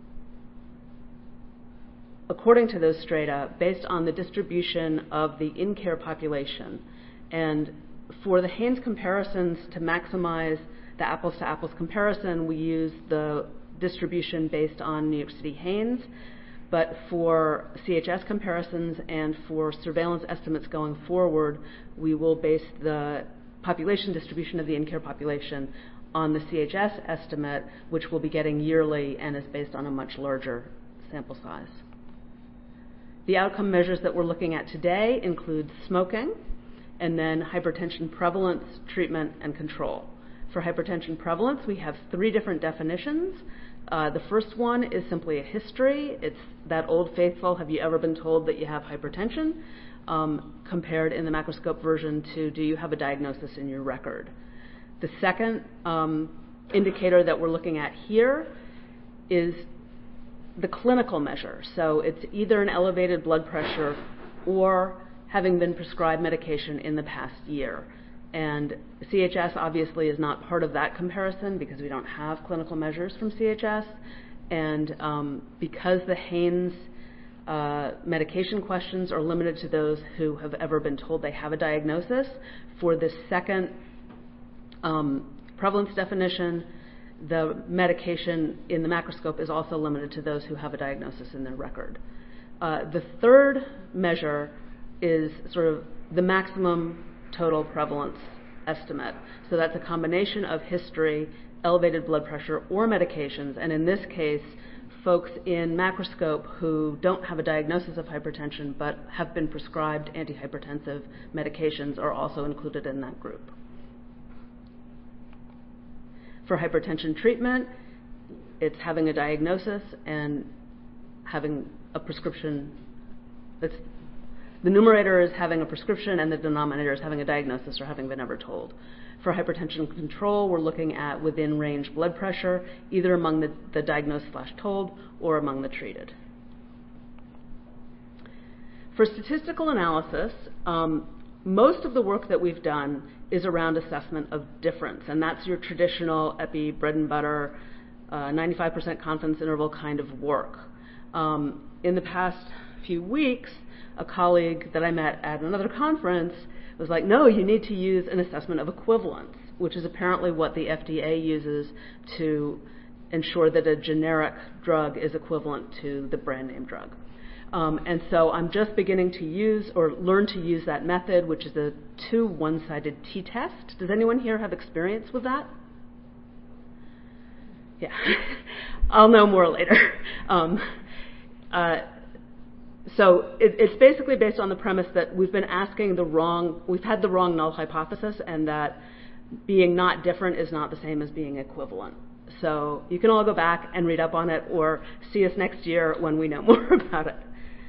according to those strata based on the distribution of the in-care population. And for the Haynes comparisons, to maximize the apples-to-apples comparison, we use the distribution based on New York City Haynes. But for C H S comparisons and for surveillance estimates going forward, we will base the population distribution of the in-care population on the C H S estimate, which we'll be getting yearly and is based on a much larger sample size. The outcome measures that we're looking at today include smoking, and then hypertension prevalence, treatment, and control. For hypertension prevalence, we have three different definitions. Uh, the first one is simply a history. It's that old faithful, have you ever been told that you have hypertension, um, compared in the macroscope version to, do you have a diagnosis in your record? The second um, indicator that we're looking at here is the clinical measure. So it's either an elevated blood pressure or having been prescribed medication in the past year. And C H S obviously is not part of that comparison because we don't have clinical measures from C H S. And um, because the Haynes uh, medication questions are limited to those who have ever been told they have a diagnosis, for the second um, prevalence definition, the medication in the macroscope is also limited to those who have a diagnosis in their record. Uh, the third measure is sort of the maximum total prevalence estimate. So that's a combination of history, elevated blood pressure, or medications. And in this case, folks in macroscope who don't have a diagnosis of hypertension but have been prescribed antihypertensive medications are also included in that group. For hypertension treatment, it's having a diagnosis and having a prescription. It's, the numerator is having a prescription and the denominator is having a diagnosis or having been ever told. For hypertension control, we're looking at within range blood pressure, either among the, the diagnosed slash told or among the treated. For statistical analysis, um, most of the work that we've done is around assessment of difference, and that's your traditional epi, bread and butter, uh, ninety-five percent confidence interval kind of work. Um, in the past few weeks, a colleague that I met at another conference was like, no, you need to use an assessment of equivalence, which is apparently what the F D A uses to ensure that a generic drug is equivalent to the brand name drug. Um, and so I'm just beginning to use or learn to use that method, which is a two one-sided t-test. Does anyone here have experience with that? Yeah. I'll know more later. Um, uh, so it, it's basically based on the premise that we've been asking the wrong, we've had the wrong null hypothesis, and that being not different is not the same as being equivalent. So you can all go back and read up on it, or see us next year when we know more about it.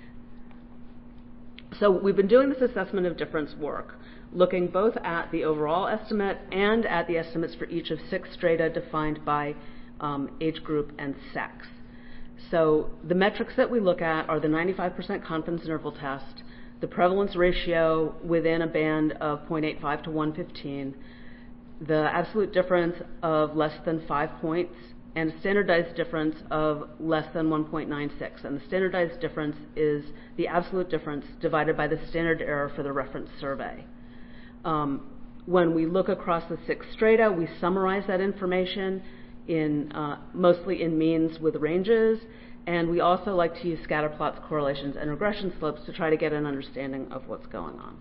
So we've been doing this assessment of difference work, looking both at the overall estimate and at the estimates for each of six strata defined by um, age group and sex. So the metrics that we look at are the ninety-five percent confidence interval test, the prevalence ratio within a band of zero point eight five to one fifteen, the absolute difference of less than five points, and a standardized difference of less than one point nine six. And the standardized difference is the absolute difference divided by the standard error for the reference survey. Um, when we look across the six strata, we summarize that information in uh, mostly in means with ranges, and we also like to use scatter plots, correlations, and regression slopes to try to get an understanding of what's going on.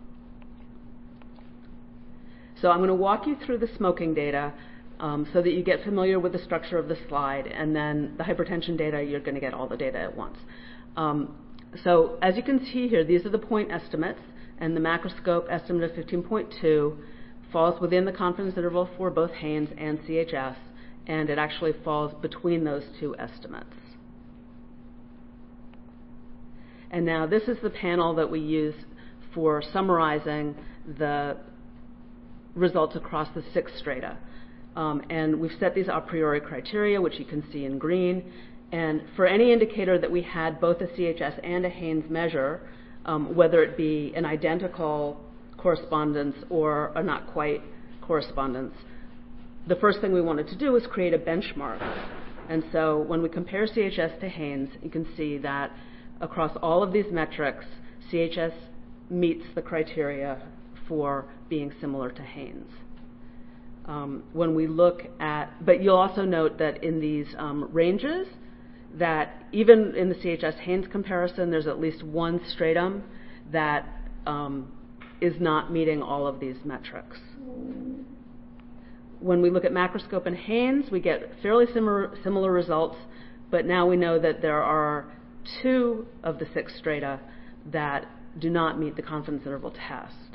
So I'm going to walk you through the smoking data um, so that you get familiar with the structure of the slide, and then the hypertension data, you're going to get all the data at once. Um, so as you can see here, these are the point estimates, and the macroscope estimate of fifteen point two falls within the confidence interval for both Haynes and C H S, and it actually falls between those two estimates. And now this is the panel that we use for summarizing the results across the six strata. Um, and we've set these a priori criteria, which you can see in green. And for any indicator that we had both a C H S and a Haynes measure, um, whether it be an identical correspondence or a not quite correspondence, the first thing we wanted to do was create a benchmark. And so when we compare C H S to Haynes, you can see that across all of these metrics, C H S meets the criteria for being similar to Haynes. Um, when we look at, but you'll also note that in these um, ranges, that even in the C H S-Haynes comparison, there's at least one stratum that um, is not meeting all of these metrics. When we look at macroscope and Haynes, we get fairly similar, similar results, but now we know that there are two of the six strata that do not meet the confidence interval test.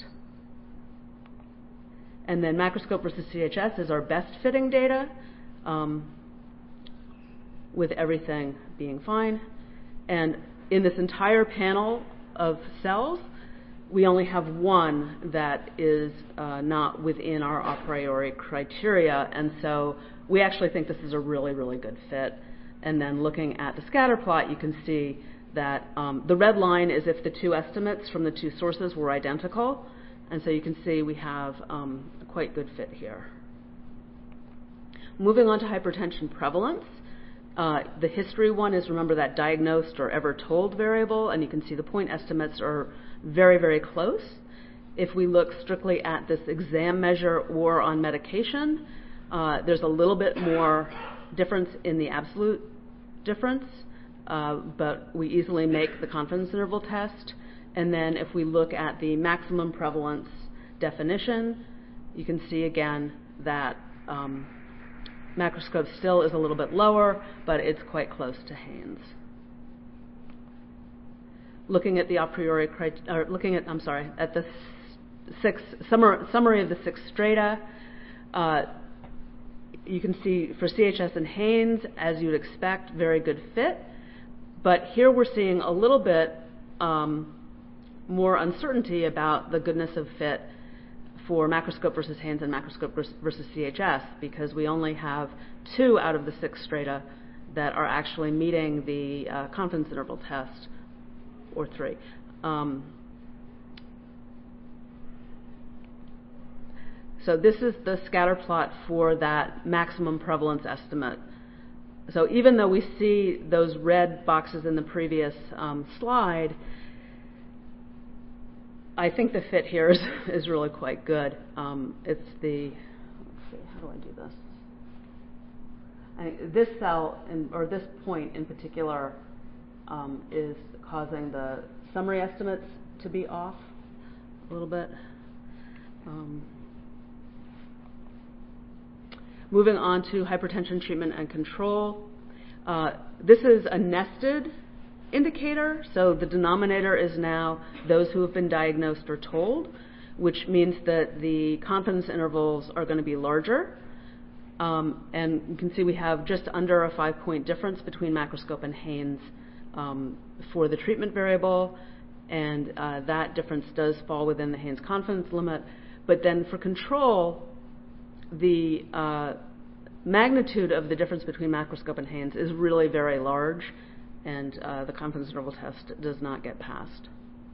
And then macroscope versus C H S is our best fitting data, um, with everything being fine. And in this entire panel of cells, we only have one that is uh, not within our a priori criteria, and so we actually think this is a really, really good fit. And then looking at the scatter plot, you can see that um, the red line is if the two estimates from the two sources were identical, and so you can see we have um, a quite good fit here. Moving on to hypertension prevalence. Uh, the history one is, remember, that diagnosed or ever told variable, and you can see the point estimates are very, very close. If we look strictly at this exam measure or on medication, uh, there's a little bit more difference in the absolute difference, uh, but we easily make the confidence interval test. And then if we look at the maximum prevalence definition, you can see again that um, macroscope still is a little bit lower, but it's quite close to Haynes. Looking at the a priori, or looking at, I'm sorry, at the six summary, summary of the six strata, uh, you can see for C H S and Haynes, as you'd expect, very good fit. But here we're seeing a little bit um, more uncertainty about the goodness of fit for macroscope versus Haynes and macroscope versus C H S, because we only have two out of the six strata that are actually meeting the uh, confidence interval test, or three. Um, so this is the scatter plot for that maximum prevalence estimate. So even though we see those red boxes in the previous um, slide, I think the fit here is, is really quite good. Um, it's the, let's how do I do this? I, this cell, in, or this point in particular, um, is causing the summary estimates to be off a little bit. Um, moving on to hypertension treatment and control. Uh, this is a nested indicator, so the denominator is now those who have been diagnosed or told, which means that the confidence intervals are going to be larger. Um, and you can see we have just under a five-point difference between macroscope and Haynes um, for the treatment variable, and uh, that difference does fall within the Haynes confidence limit. But then for control, the uh, magnitude of the difference between macroscope and Haynes is really very large, and uh, the confidence interval test does not get passed.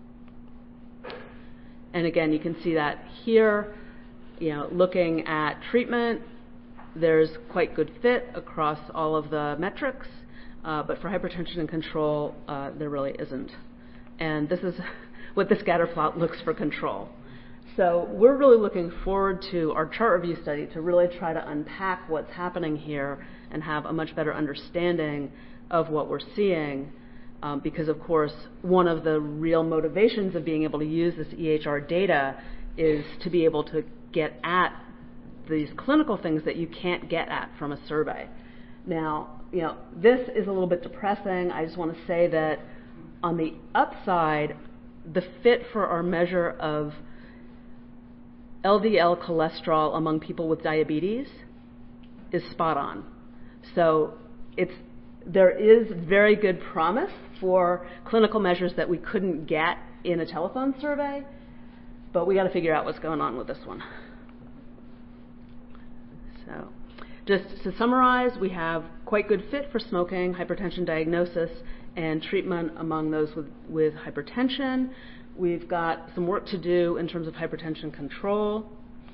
And again, you can see that here, you know, looking at treatment, there's quite good fit across all of the metrics, uh, but for hypertension and control, uh, there really isn't. And this is what the scatter plot looks for control. So we're really looking forward to our chart review study to really try to unpack what's happening here and have a much better understanding of what we're seeing, um, because of course one of the real motivations of being able to use this E H R data is to be able to get at these clinical things that you can't get at from a survey. Now, you know, this is a little bit depressing. I just want to say that on the upside, the fit for our measure of L D L cholesterol among people with diabetes is spot on. So it's there is very good promise for clinical measures that we couldn't get in a telephone survey, but we got to figure out what's going on with this one. So just to summarize, we have quite good fit for smoking, hypertension diagnosis, and treatment among those with, with hypertension. We've got some work to do in terms of hypertension control.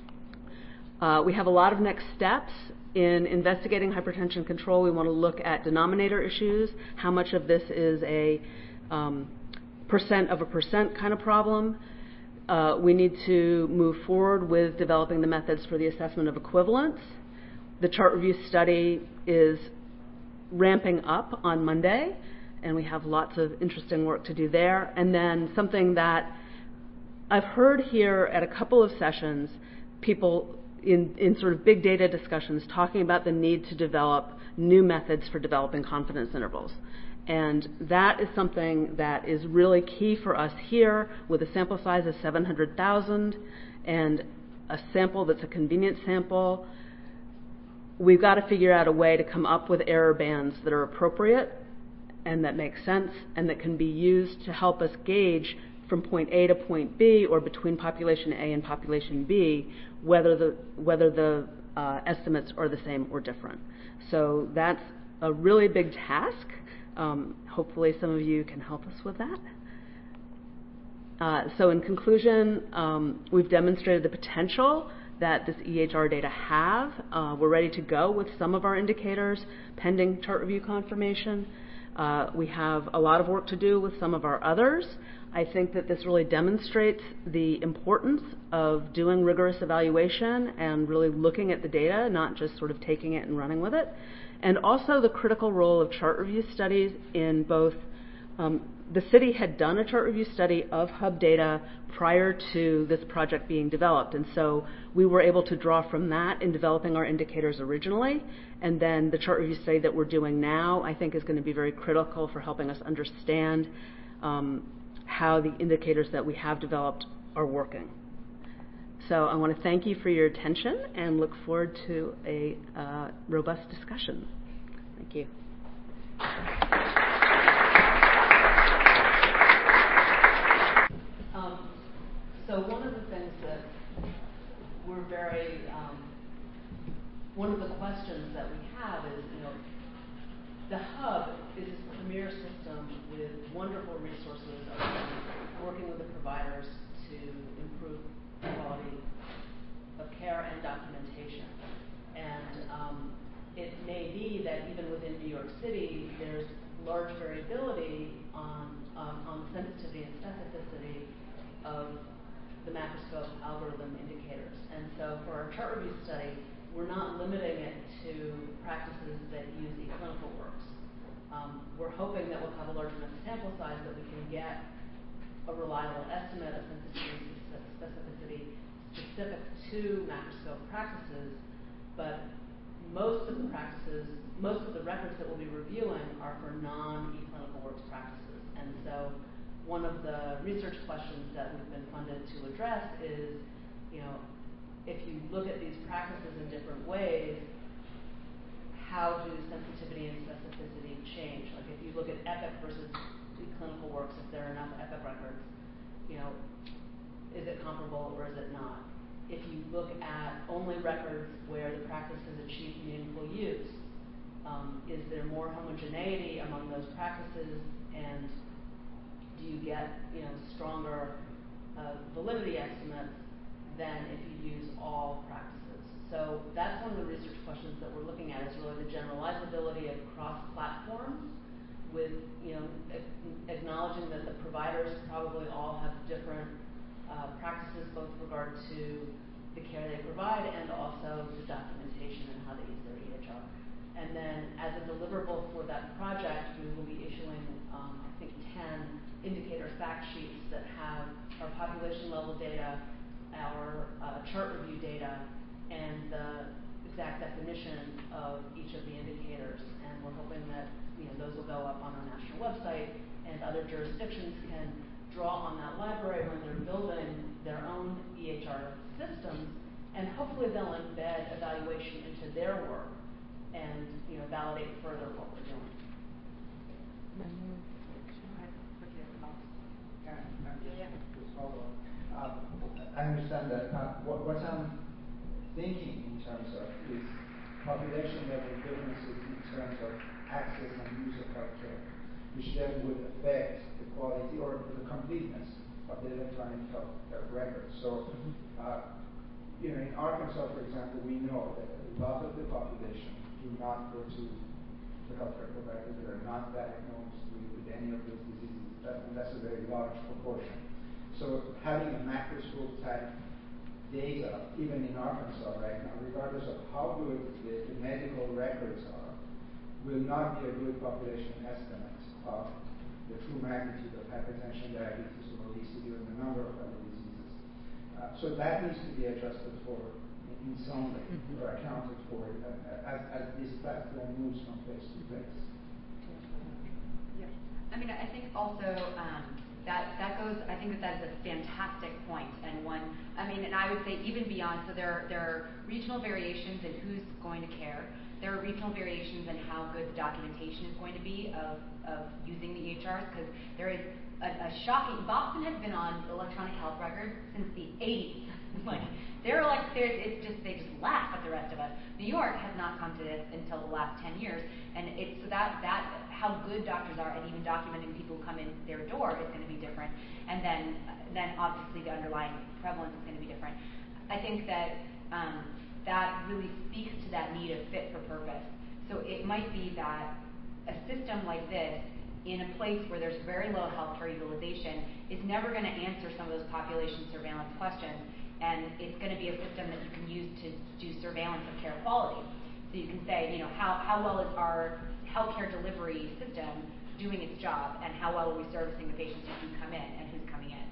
Uh, we have a lot of next steps in investigating hypertension control. We want to look at denominator issues, how much of this is a um, percent of a percent kind of problem. Uh, we need to move forward with developing the methods for the assessment of equivalence. The chart review study is ramping up on Monday, and we have lots of interesting work to do there. And then something that I've heard here at a couple of sessions, people in, in sort of big data discussions talking about the need to develop new methods for developing confidence intervals. And that is something that is really key for us here with a sample size of seven hundred thousand and a sample that's a convenient sample. We've got to figure out a way to come up with error bands that are appropriate and that make sense and that can be used to help us gauge from point A to point B or between population A and population B whether the, whether the uh, estimates are the same or different. So that's a really big task. Um, hopefully some of you can help us with that. Uh, so in conclusion, um, we've demonstrated the potential that this E H R data have. Uh, we're ready to go with some of our indicators pending chart review confirmation. Uh, we have a lot of work to do with some of our others. I think that this really demonstrates the importance of doing rigorous evaluation and really looking at the data, not just sort of taking it and running with it. And also the critical role of chart review studies in both, um, the city had done a chart review study of hub data prior to this project being developed. And so we were able to draw from that in developing our indicators originally. And then the chart review study that we're doing now, I think, is going to be very critical for helping us understand um, how the indicators that we have developed are working. So I want to thank you for your attention and look forward to a uh, robust discussion. Thank you. Um, so one of the things that we're very, um, one of the questions that we have is, you know, the hub is this premier system with wonderful resources of working with the providers to improve quality of care and documentation. And um, it may be that even within New York City, there's large variability on, um, on sensitivity and specificity of the macroscope algorithm indicators. And so for our chart review study, we're not limiting it to practices that use eClinicalWorks. Um, we're hoping that we'll have a large enough sample size that we can get a reliable estimate of sensitivity and specificity specific to macroscope practices, but most of the practices, most of the records that we'll be reviewing are for non-eClinicalWorks practices. And so one of the research questions that we've been funded to address is, you know, if you look at these practices in different ways, how do sensitivity and specificity change? Like if you look at Epic versus eClinicalWorks, if there are enough Epic records, you know, is it comparable or is it not? If you look at only records where the practice has achieved meaningful use, um, is there more homogeneity among those practices, and do you get, you know, stronger uh, validity estimates than if you use all practices? So that's one of the research questions that we're looking at, is really the generalizability across platforms, with, you know, acknowledging that the providers probably all have different uh, practices, both with regard to the care they provide and also the documentation and how they use their E H R. And then as a deliverable for that project, we will be issuing, um, I think, ten indicator fact sheets that have our population level data, our uh, chart review data, and the exact definition of each of the indicators. And we're hoping that, you know, those will go up on our national website, and other jurisdictions can draw on that library when they're building their own E H R systems, and hopefully they'll embed evaluation into their work and, you know, validate further what we're doing. Mm-hmm. Uh, I understand that. Uh, what, what I'm thinking in terms of is population level differences in terms of access and use of healthcare, which then would affect the quality or the completeness of the electronic health record. So, uh, you know, in Arkansas, for example, we know that a lot of the population do not go to the healthcare providers that are not diagnosed with, with any of those diseases, that, and that's a very large proportion. So having a macroscope type data, even in Arkansas right now, regardless of how good the, the medical records are, will not be a good population estimate of the true magnitude of hypertension, diabetes, or obesity, or the number of other diseases. Uh, so that needs to be adjusted for in, in some way, mm-hmm. or accounted for uh, as, as this platform moves from place to place. Yeah. I mean, I think also um, that that goes. I think that that is a fantastic point, and one. I mean, and I would say even beyond. So there there are regional variations in who's going to care. There are regional variations in how good the documentation is going to be of, of using the E H Rs, because there is a, a shocking. Boston has been on electronic health records since the eighties. Like they're like they're, it's just they just laugh at the rest of us. New York has not come to this until the last ten years, and it's so that that how good doctors are, and even documenting people who come in their door is going to be different, and then then obviously the underlying prevalence is going to be different. I think that. Um, that really speaks to that need of fit for purpose. So it might be that a system like this, in a place where there's very low healthcare utilization, is never going to answer some of those population surveillance questions, and it's going to be a system that you can use to do surveillance of care quality. So you can say, you know, how, how well is our healthcare delivery system doing its job, and how well are we servicing the patients who come in and who's coming in.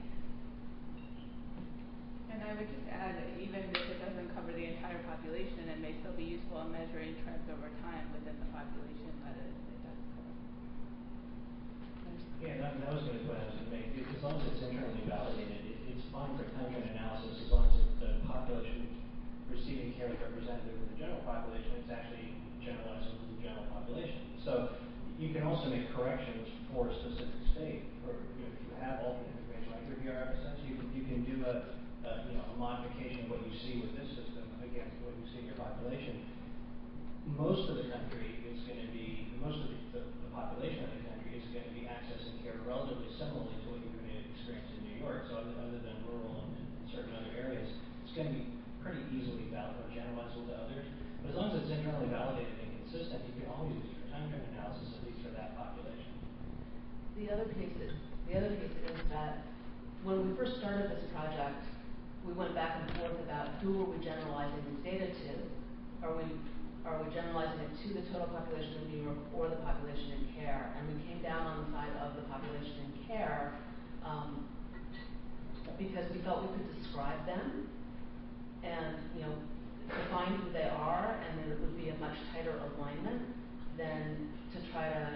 And I would just add that even if it doesn't cover the entire population, it may still be useful in measuring trends over time within the population that it, it does cover. Yeah, that, that was going to be what I was going to make. As long as it's internally validated, it, it's fine for time trend analysis as long as it, the population receiving care is representative of the general population. It's actually generalizing to the general population. So you can also make corrections for a specific state, or you know, if you have alternate information like your V R F S S, you can you can do a Uh, you know, a modification of what you see with this system against what you see in your population. Most of the country is going to be, most of the, the, the population of the country is going to be accessing care relatively similarly to what you're going to experience in New York. So other, other than rural and, and certain other areas, it's going to be pretty easily valid or generalizable to others. But as long as it's internally validated and consistent, you can always use your time trend analysis, at least for that population. The other piece is, the other piece is that when we first started this project, we went back and forth about who were we generalizing this data to, are we are we generalizing it to the total population in New York or the population in care? And we came down on the side of the population in care um, because we felt we could describe them and, you know, define who they are, and then it would be a much tighter alignment than to try to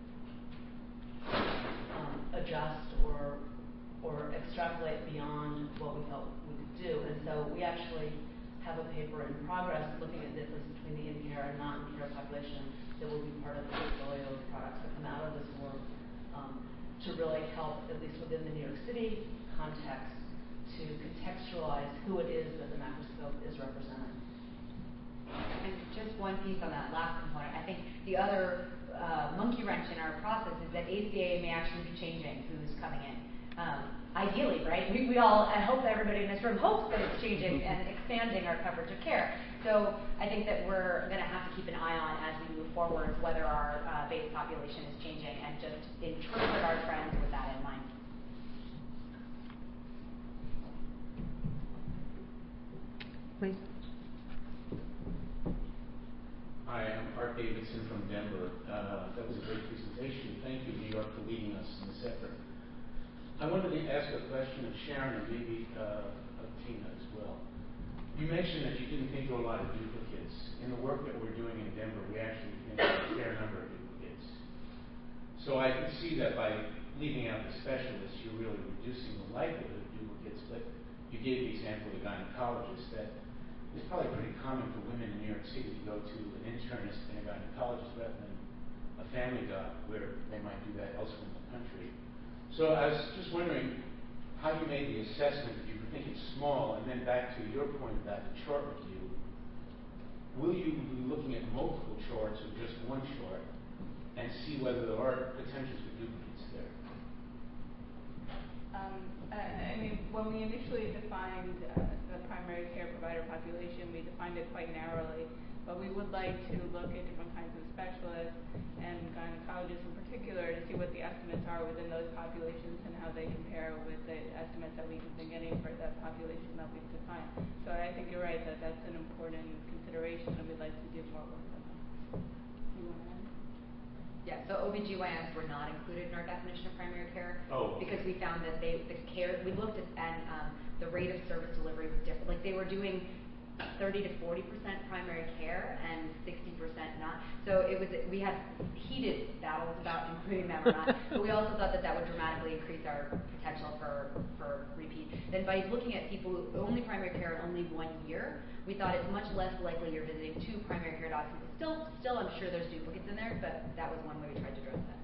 um, adjust or or extrapolate beyond what we felt we could do. And so we actually have a paper in progress looking at the difference between the in-care and non-in-care population that will be part of the portfolio of products that come out of this work um, to really help, at least within the New York City context, to contextualize who it is that the macroscope is representing. And just one piece on that last component. I think the other uh, monkey wrench in our process is that A C A may actually be changing who's coming in. Um, ideally, right? We, we all, I hope everybody in this room hopes that it's changing and expanding our coverage of care. So I think that we're going to have to keep an eye on as we move forward whether our uh, base population is changing and just interpret our trends with that in mind. Please. Hi, I'm Art Davidson from Denver. Uh, that was a great presentation. Thank you, New York, for leading us in this effort. I wanted to ask a question of Sharon and maybe uh, of Tina as well. You mentioned that you didn't think there were a lot of duplicates. In the work that we're doing in Denver, we actually think there are a fair number of duplicates. So I can see that by leaving out the specialists, you're really reducing the likelihood of duplicates. But you gave the example of the gynecologist that it's probably pretty common for women in New York City to go to an internist and a gynecologist rather than a family doc, where they might do that elsewhere in the country. So I was just wondering how you made the assessment. If you think it's small, and then back to your point about the chart review, will you be looking at multiple charts or just one chart and see whether there are potentials for duplicates there? Um, I mean, when we initially defined uh, the primary care provider population, we defined it quite narrowly, but we would like to look at different kinds of specialists and gynecologists in particular to see what the estimates are within those populations and how they compare with the estimates that we've been getting for the population that we've defined. So I think you're right that that's an important consideration, and we'd like to do more work on that. You want to add? Yeah, so O B G Y Ns were not included in our definition of primary care oh. because we found that they, the care, we looked at and um, the rate of service delivery was different. Like they were doing thirty to forty percent primary care and sixty percent not. So it was, we had heated battles about including them or not, but we also thought that that would dramatically increase our potential for, for repeat. Then by looking at people who only primary care in only one year, we thought it's much less likely you're visiting two primary care doctors. Still, still, I'm sure there's duplicates in there, but that was one way we tried to address that.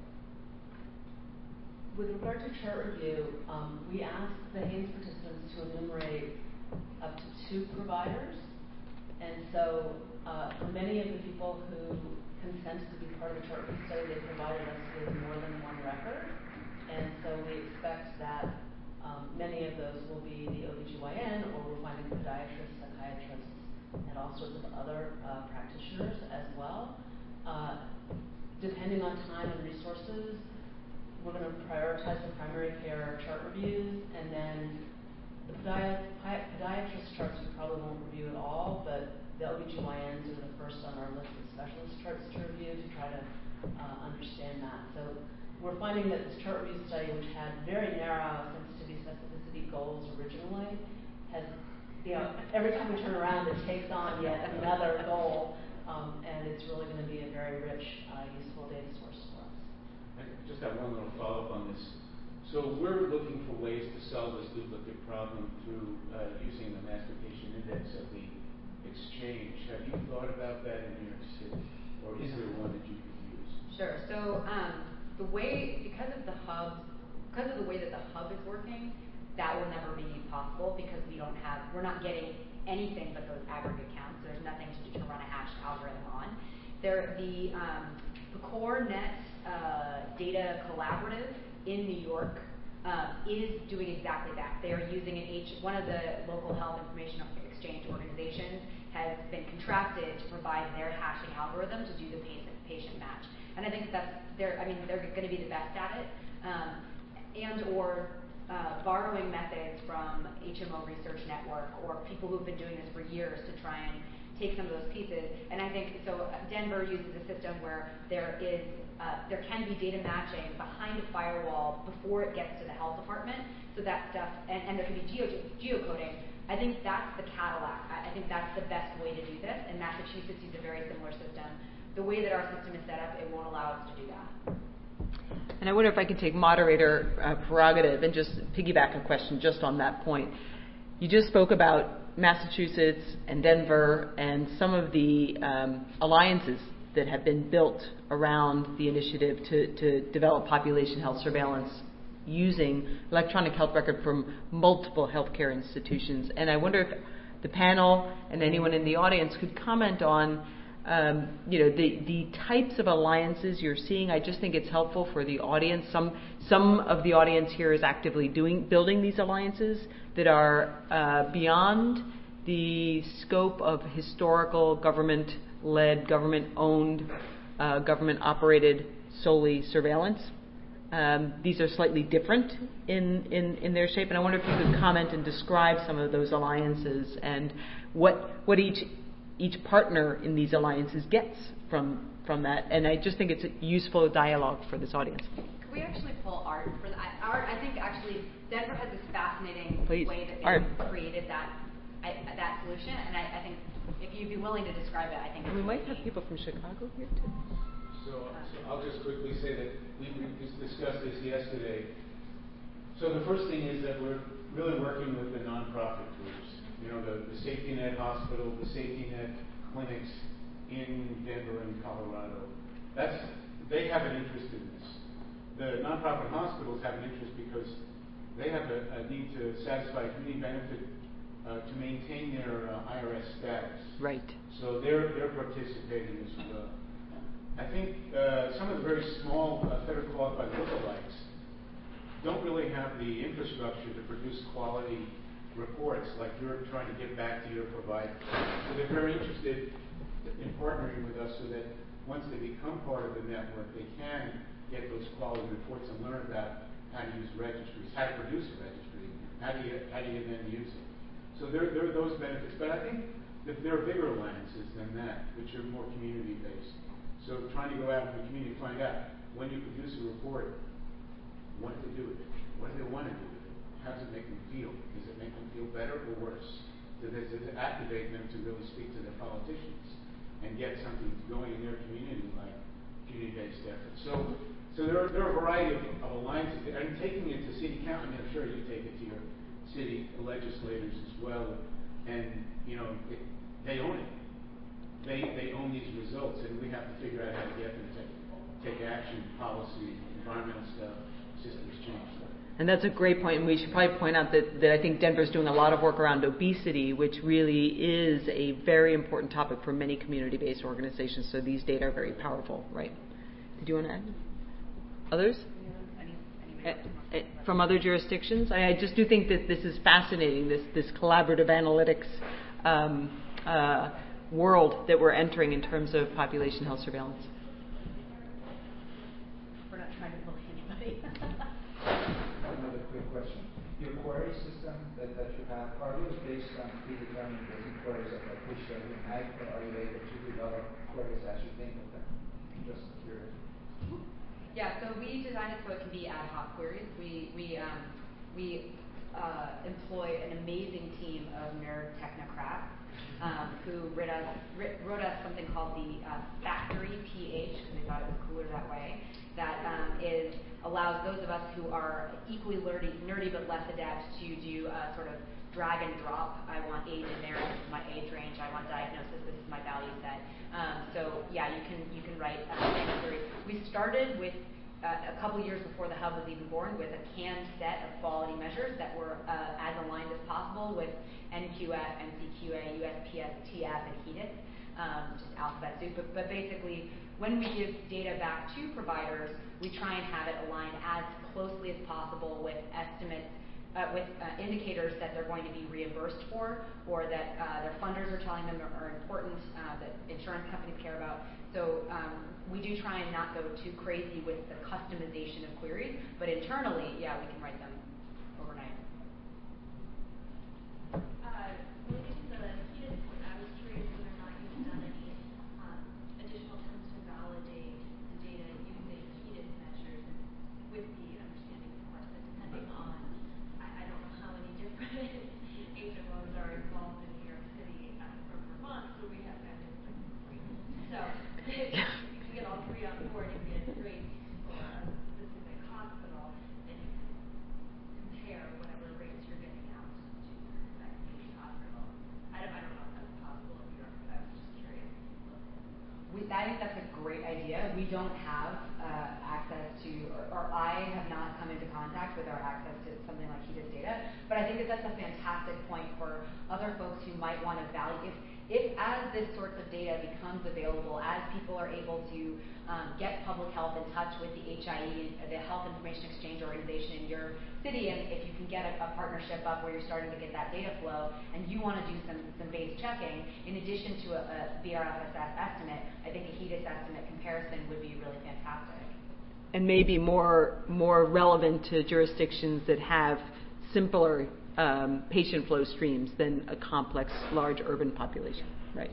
With regard to chart review, um, we asked the Haynes participants to enumerate up to two providers. And so uh, for many of the people who consented to be part of the chart review study, they provided us with more than one record. And so we expect that um, many of those will be the O B G Y N, or we're finding podiatrists, psychiatrists, and all sorts of other uh, practitioners as well. Uh, depending on time and resources, we're going to prioritize the primary care chart reviews, and then the podi- podiatrist charts we probably won't review at all, but the O B G Y Ns are the first on our list of specialist charts to review to try to uh, understand that. So we're finding that this chart review study, which had very narrow sensitivity specificity goals originally, has, you know, every time we turn around, it takes on yet another goal, um, and it's really going to be a very rich, uh, useful data source for us. I just have one little follow-up on this. So we're looking for ways to solve this duplicate problem through uh, using the master patient index of the exchange. Have you thought about that in New York City, or is there one that you could use? Sure. So um, the way, because of the hub, because of the way that the hub is working, that will never be possible because we don't have, we're not getting anything but those aggregate counts. There's nothing to, to run a hash algorithm on. There, the um, the CoreNet uh, Data Collaborative in New York uh, is doing exactly that. They are using an H, one of the local health information exchange organizations has been contracted to provide their hashing algorithm to do the patient, patient match. And I think that's, they're, I mean, they're going to be the best at it. Um, and or uh, borrowing methods from H M O Research Network or people who've been doing this for years to try and take some of those pieces. And I think, so Denver uses a system where there is, uh, there can be data matching behind a firewall before it gets to the health department. So that stuff, and, and there can be geo geocoding. I think that's the Cadillac. I, I think that's the best way to do this. And Massachusetts uses a very similar system. The way that our system is set up, it won't allow us to do that. And I wonder if I could take moderator uh, prerogative and just piggyback a question just on that point. You just spoke about Massachusetts and Denver and some of the um, alliances that have been built around the initiative to, to develop population health surveillance using electronic health record from multiple healthcare institutions. And I wonder if the panel and anyone in the audience could comment on Um, you know, the, the types of alliances you're seeing. I just think it's helpful for the audience. Some some of the audience here is actively doing building these alliances that are uh, beyond the scope of historical government-led, government-owned, uh, government-operated solely surveillance. Um, these are slightly different in, in, in their shape, and I wonder if you could comment and describe some of those alliances and what what each each partner in these alliances gets from from that. And I just think it's a useful dialogue for this audience. Could we actually pull Art for the Art? I think actually Denver has this fascinating Please. way that they Art. created that I, that solution, and I, I think if you'd be willing to describe it, I think we might have people from Chicago here too. So, so I'll just quickly say that we, we just discussed this yesterday. So the first thing is that we're really working with the nonprofit groups. You know, the, the Safety Net Hospital, the Safety Net clinics in Denver and Colorado. That's, they have an interest in this. The nonprofit hospitals have an interest because they have a, a need to satisfy community benefit uh, to maintain their uh, I R S status. Right. So they're, they're participating as well. I think uh, some of the very small uh, federal qualified lookalikes don't really have the infrastructure to produce quality reports like you're trying to get back to your provider. So they're very interested in partnering with us so that once they become part of the network, they can get those quality reports and learn about how to use registries, how to produce a registry, how do you, how do you then use it. So there, there are those benefits. But I think that there are bigger alliances than that, which are more community-based. So trying to go out in the community to find out when you produce a report, what to do with it, what do they want to do with it. How does it make them feel? Does it make them feel better or worse? Does it, does it activate them to really speak to their politicians and get something going in their community, like community-based efforts? So, so there are, there are a variety of, of alliances. And taking it to city council, I mean, I'm sure you take it to your city legislators as well. And, you know, it, they own it. They, they own these results, and we have to figure out how to get them to take action, policy, environmental stuff, systems change. And that's a great point, and we should probably point out that, that I think Denver's doing a lot of work around obesity, which really is a very important topic for many community-based organizations, so these data are very powerful, right? Did you want to add? Others? Uh, uh, from other jurisdictions? I, I just do think that this is fascinating, this, this collaborative analytics um, uh, world that we're entering in terms of population health surveillance. We're not trying to bully anybody. Another quick question. Your query system that, that you have, are those based on predetermined queries that are pushed every night, or are you able to develop queries as you think of them? Just curious. Yeah, so we designed it so it can be ad hoc queries. We we um, we uh, employ an amazing team of nerd technocrats um, who wrote us writ, wrote us something called the uh, Factory P H because we thought it was cooler that way. That um, is allows those of us who are equally nerdy, nerdy but less adept to do uh, sort of drag and drop. I want age in there. This is my age range. I want diagnosis. This is my value set. Um, so yeah, you can you can write uh, queries. We started with uh, a couple years before the hub was even born with a canned set of quality measures that were uh, as aligned as possible with N Q F, N C Q A, U S P S, T F, and HEDIS, um, just alphabet soup. But, but basically, when we give data back to providers, we try and have it aligned as closely as possible with estimates, uh, with uh, indicators that they're going to be reimbursed for, or that uh, their funders are telling them are, are important, uh, that insurance companies care about. So um, we do try and not go too crazy with the customization of queries, but internally, yeah, we can write them overnight. Uh, related to the HEDIS, I was curious whether or not think that's a great idea. We don't have uh, access to, or, or I have not come into contact with our access to something like HEDIS data, but I think that that's a fantastic point for other folks who might want to value, if, if as this sorts of data becomes available, as people are able to um, get public health in touch with the H I E, the Health Information Exchange Organization in your city, and if you can get a, a partnership up where you're starting to get that data flow, and you want to do some, some base checking, in addition to a, a V R F S S estimate, I think a HEDIS estimate comparison would be really fantastic. And maybe more more relevant to jurisdictions that have simpler um, patient flow streams than a complex, large urban population. Right.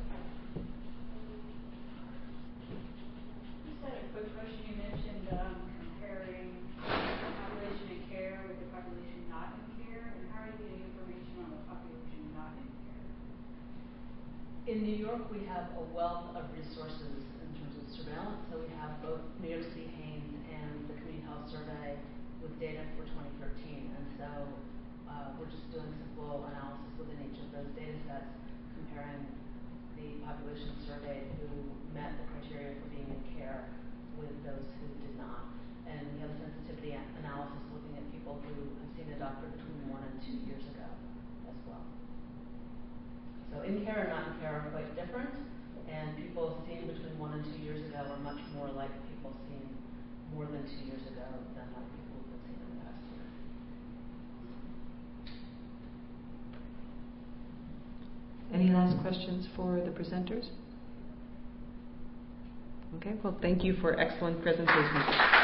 Just had a quick question. You mentioned um, comparing the population in care with the population not in care, and how are you getting information on the population not in care? In New York, we have a wealth of resources in terms of surveillance. So we have both New York City Haines and the Community Health Survey with data for twenty thirteen. And so uh, we're just doing simple analysis within each of those data sets, comparing the population surveyed who met the criteria for being in care with those who did not. And we have a sensitivity analysis looking at people who have seen a doctor between one and two years ago as well. So in care and not in care are quite different, and people seen between one and two years ago are much more like people seen more than two years ago than like people who've been seen in the past year. Any last questions for the presenters? Okay, well, thank you for excellent presentations.